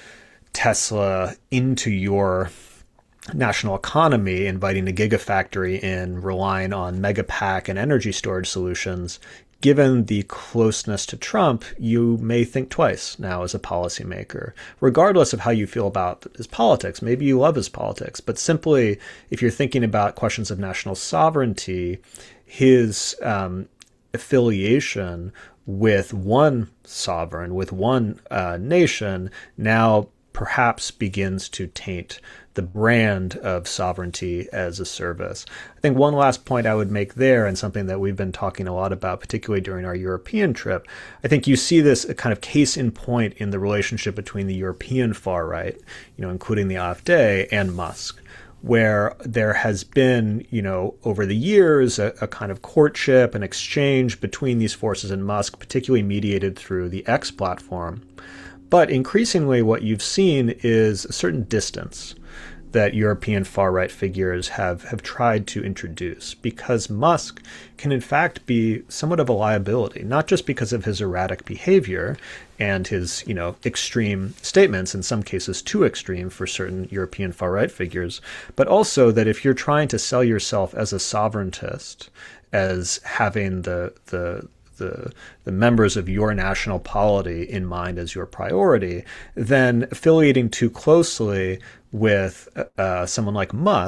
Tesla into your national economy, inviting a gigafactory in, relying on megapack and energy storage solutions, given the closeness to Trump, you may think twice now as a policymaker, regardless of how you feel about his politics. Maybe you love his politics, but simply if you're thinking about questions of national sovereignty, his um, affiliation with one sovereign, with one uh, nation, now perhaps begins to taint the brand of sovereignty as a service. I think one last point I would make there, and something that we've been talking a lot about, particularly during our European trip, I think you see this a kind of case in point in the relationship between the European far right, you know, including the AfD and Musk, where there has been, you know, over the years, a, a kind of courtship and exchange between these forces and Musk, particularly mediated through the X platform. But increasingly, what you've seen is a certain distance that European far-right figures have, have tried to introduce, because Musk can in fact be somewhat of a liability, not just because of his erratic behavior and his, you know, extreme statements, in some cases too extreme for certain European far-right figures, but also that if you're trying to sell yourself as a sovereigntist, as having the the the the members of your national polity in mind as your priority, then affiliating too closely with uh, someone like Musk,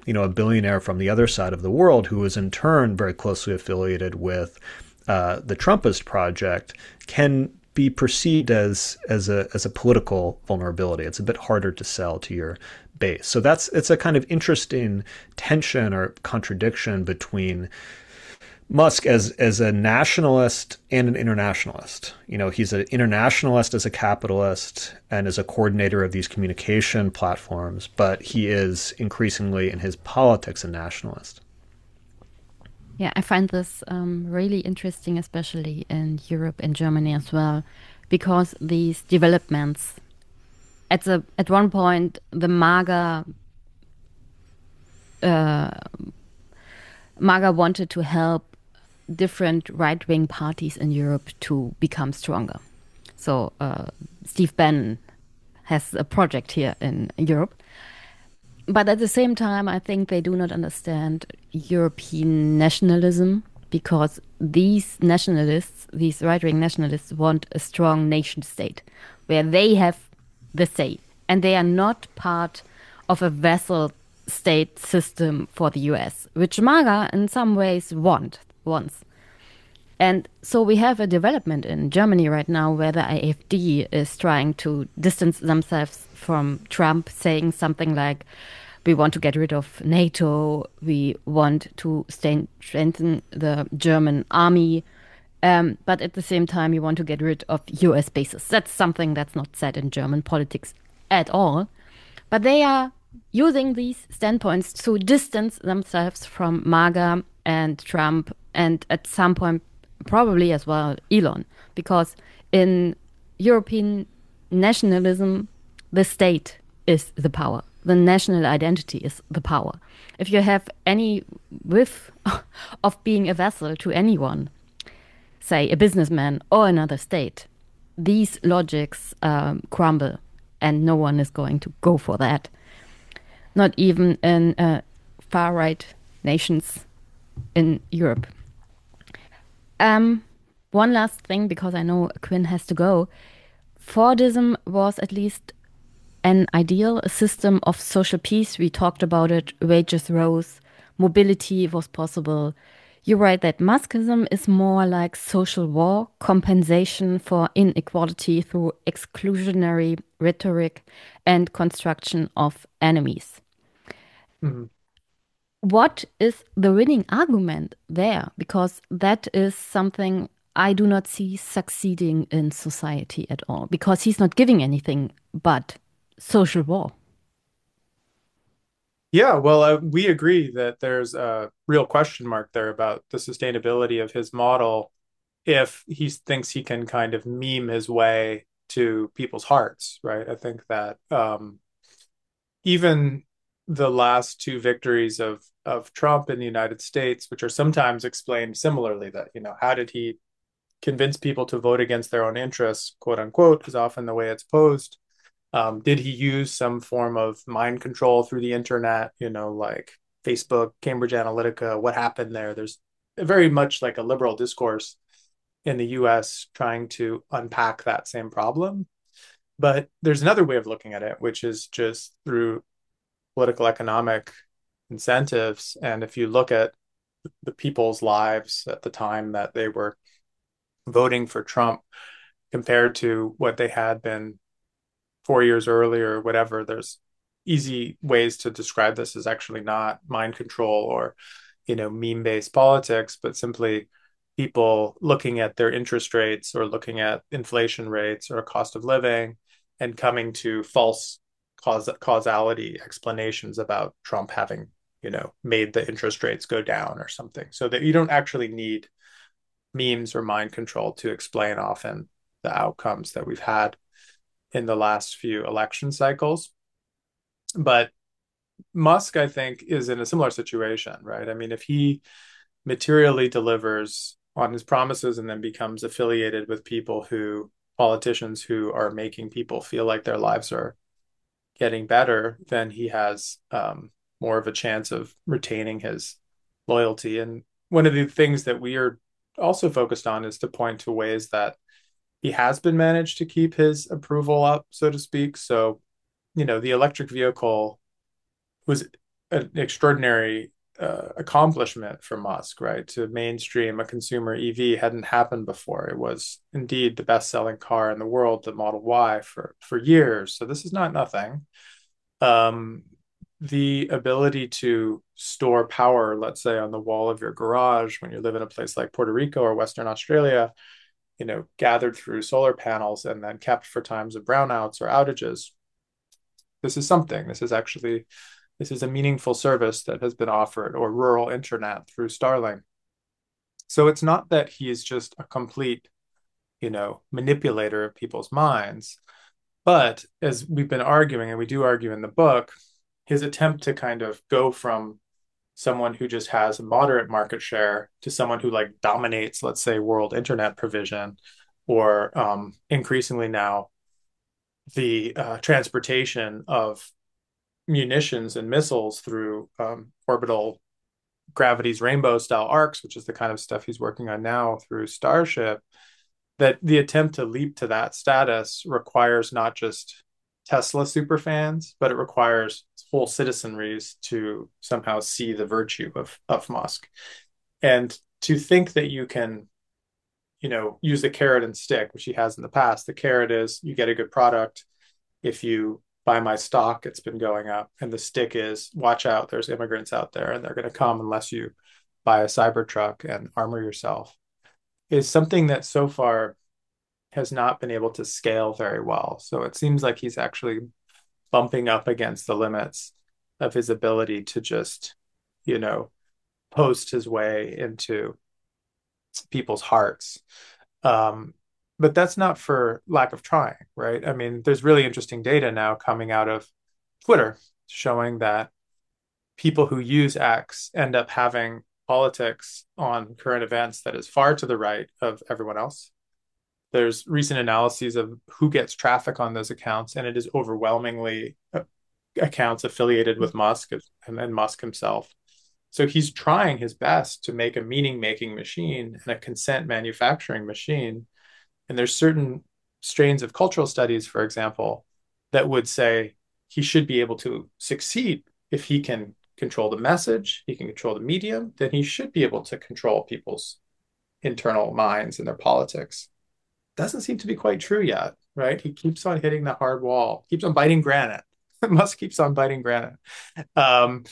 you know, a billionaire from the other side of the world who is in turn very closely affiliated with uh, the Trumpist project can be perceived as as a as a political vulnerability. It's a bit harder to sell to your base. So that's it's a kind of interesting tension or contradiction between Musk as as a nationalist and an internationalist. You know, he's an internationalist as a capitalist and as a coordinator of these communication platforms, but he is increasingly in his politics a nationalist. Yeah, I find this um, really interesting, especially in Europe and Germany as well, because these developments, at the at one point, the MAGA uh, MAGA wanted to help different right-wing parties in Europe to become stronger. So uh, Steve Bannon has a project here in Europe. But at the same time, I think they do not understand European nationalism, because these nationalists, these right-wing nationalists, want a strong nation state where they have the say, and they are not part of a vassal state system for the U S, which MAGA in some ways want wants. And so we have a development in Germany right now where the AfD is trying to distance themselves from Trump, saying something like, we want to get rid of NATO, we want to stay, strengthen the German army, um, but at the same time, you want to get rid of U S bases. That's something that's not said in German politics at all. But they are using these standpoints to distance themselves from MAGA and Trump, and at some point, probably as well Elon, because in European nationalism, the state is the power. The national identity is the power. If you have any whiff of being a vassal to anyone, say a businessman or another state, these logics um, crumble, and no one is going to go for that. Not even in uh, far-right nations in Europe. Um, one last thing, because I know Quinn has to go. Fordism was at least an ideal, a system of social peace. We talked about it. Wages rose, mobility was possible. You write that Muskism is more like social war, compensation for inequality through exclusionary rhetoric and construction of enemies. Mm-hmm. What is the winning argument there? Because that is something I do not see succeeding in society at all, because he's not giving anything but social war. Yeah, well, uh, we agree that there's a real question mark there about the sustainability of his model if he thinks he can kind of meme his way to people's hearts, right? I think that um, even the last two victories of of Trump in the United States, which are sometimes explained similarly, that, you know, how did he convince people to vote against their own interests, quote unquote, is often the way it's posed. Um, did he use some form of mind control through the internet, you know, like Facebook, Cambridge Analytica? What happened there? There's very much like a liberal discourse in the U S trying to unpack that same problem. But there's another way of looking at it, which is just through political economic incentives. And if you look at the people's lives at the time that they were voting for Trump compared to what they had been four years earlier, or whatever, there's easy ways to describe this as actually not mind control or, you know, meme-based politics, but simply people looking at their interest rates or looking at inflation rates or cost of living and coming to false cause causality explanations about Trump having, you know, made the interest rates go down or something. So that you don't actually need memes or mind control to explain often the outcomes that we've had in the last few election cycles. But Musk, I think, is in a similar situation, right? I mean, if he materially delivers on his promises and then becomes affiliated with people who, politicians who are making people feel like their lives are getting better, then he has um, more of a chance of retaining his loyalty. And one of the things that we are also focused on is to point to ways that he has been managed to keep his approval up, so to speak. So, you know, the electric vehicle was an extraordinary uh, accomplishment for Musk, right? To mainstream a consumer E V hadn't happened before. It was indeed the best-selling car in the world, the Model Y, for for years. So this is not nothing. Um, the ability to store power, let's say, on the wall of your garage when you live in a place like Puerto Rico or Western Australia, you know, gathered through solar panels and then kept for times of brownouts or outages. This is something. This is actually this is a meaningful service that has been offered, or rural internet through Starlink. So it's not that he is just a complete, you know, manipulator of people's minds, but as we've been arguing, and we do argue in the book, his attempt to kind of go from someone who just has a moderate market share to someone who like dominates, let's say, world internet provision, or um, increasingly now the uh, transportation of munitions and missiles through um, orbital gravity's rainbow style arcs, which is the kind of stuff he's working on now through Starship, that the attempt to leap to that status requires not just Tesla superfans, but it requires whole citizenries to somehow see the virtue of, of Musk. And to think that you can, you know, use the carrot and stick, which he has in the past. The carrot is you get a good product. If you buy my stock, it's been going up. And the stick is watch out, there's immigrants out there and they're going to come unless you buy a Cybertruck and armor yourself, is something that so far has not been able to scale very well. So it seems like he's actually bumping up against the limits of his ability to just, you know, post his way into people's hearts. Um, but that's not for lack of trying, right? I mean, there's really interesting data now coming out of Twitter showing that people who use X end up having politics on current events that is far to the right of everyone else. There's recent analyses of who gets traffic on those accounts, and it is overwhelmingly uh, accounts affiliated with Musk and then Musk himself. So he's trying his best to make a meaning-making machine and a consent manufacturing machine. And there's certain strains of cultural studies, for example, that would say he should be able to succeed if he can control the message, he can control the medium, then he should be able to control people's internal minds and their politics. Doesn't seem to be quite true yet, right? He keeps on hitting the hard wall, keeps on biting granite. Musk keeps on biting granite. Um,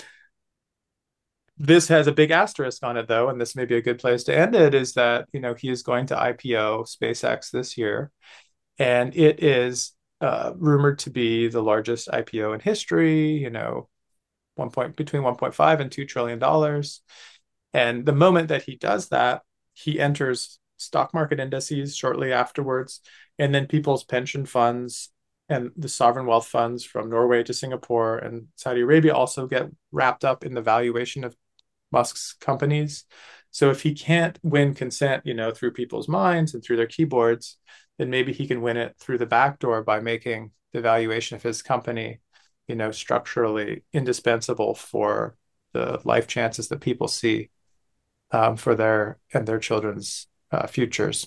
this has a big asterisk on it, though, and this may be a good place to end it, is that, you know, he is going to I P O SpaceX this year, and it is uh, rumored to be the largest I P O in history, you know, one point between one point five and two trillion dollars. And the moment that he does that, he enters stock market indices shortly afterwards, and then people's pension funds and the sovereign wealth funds from Norway to Singapore and Saudi Arabia also get wrapped up in the valuation of Musk's companies. So if he can't win consent, you know, through people's minds and through their keyboards, then maybe he can win it through the back door by making the valuation of his company, you know, structurally indispensable for the life chances that people see um, for their and their children's uh, futures.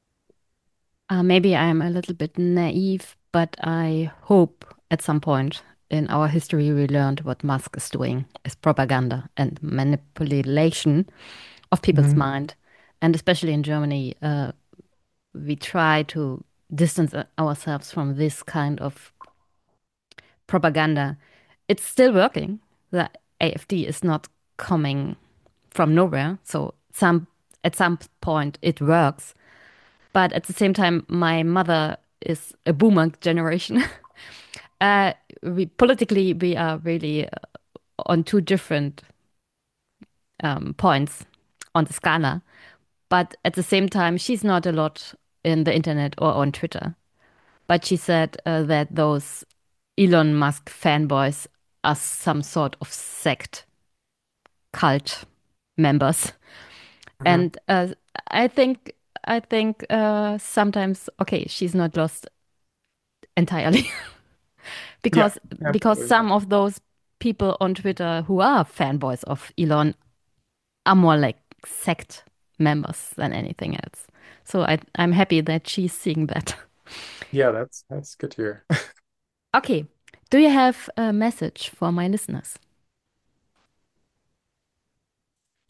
Uh, maybe I'm a little bit naive, but I hope at some point in our history we learned what Musk is doing is propaganda and manipulation of people's Mhm. mind. And especially in Germany, uh, we try to distance uh, ourselves from this kind of propaganda. It's still working. The AfD is not coming from nowhere. So some at some point it works. But at the same time, my mother is a boomer generation. uh, we politically we are really uh, on two different um, points on the scala. But at the same time, she's not a lot in the internet or on Twitter. But she said uh, that those Elon Musk fanboys are some sort of sect cult members. Mhm. And uh, I think I think uh, sometimes okay, she's not lost entirely Yeah, because because absolutely. some of those people on Twitter who are fanboys of Elon are more like sect members than anything else. So I I'm happy that she's seeing that. Yeah, that's that's good to hear. Okay, do you have a message for my listeners?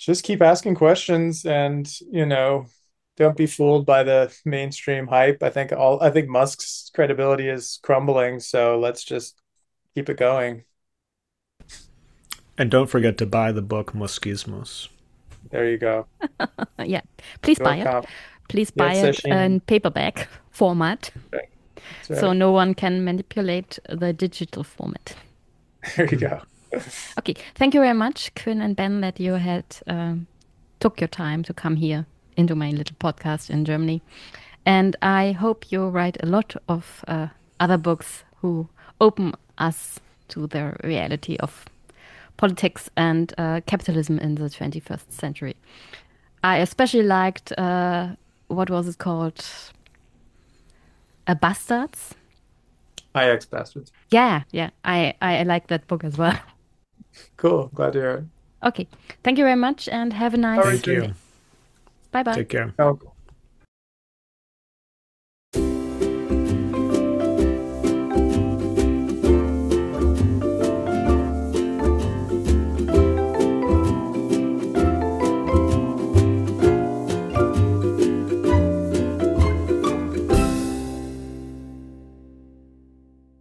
just keep asking questions and, you know, don't be fooled by the mainstream hype. I think all I think Musk's credibility is crumbling, so let's just keep it going. And don't forget to buy the book Muskismus. There you go. Uh, yeah, please Your buy it. comp. Please Yeah, buy it Session. in paperback format, That's so right. no one can manipulate the digital format. There you go. Okay, thank you very much, Quinn and Ben, that you had um, took your time to come here into my little podcast in Germany. And I hope you write a lot of uh, other books who open us to the reality of politics and uh, capitalism in the twenty-first century. I especially liked, uh, what was it called? Uh, Bastards? Hayek's Bastards. Yeah, yeah, I, I like that book as well. Cool. Glad to hear it. Okay, thank you very much and have a nice All right, Thank day. you. Bye bye. Take care. Oh,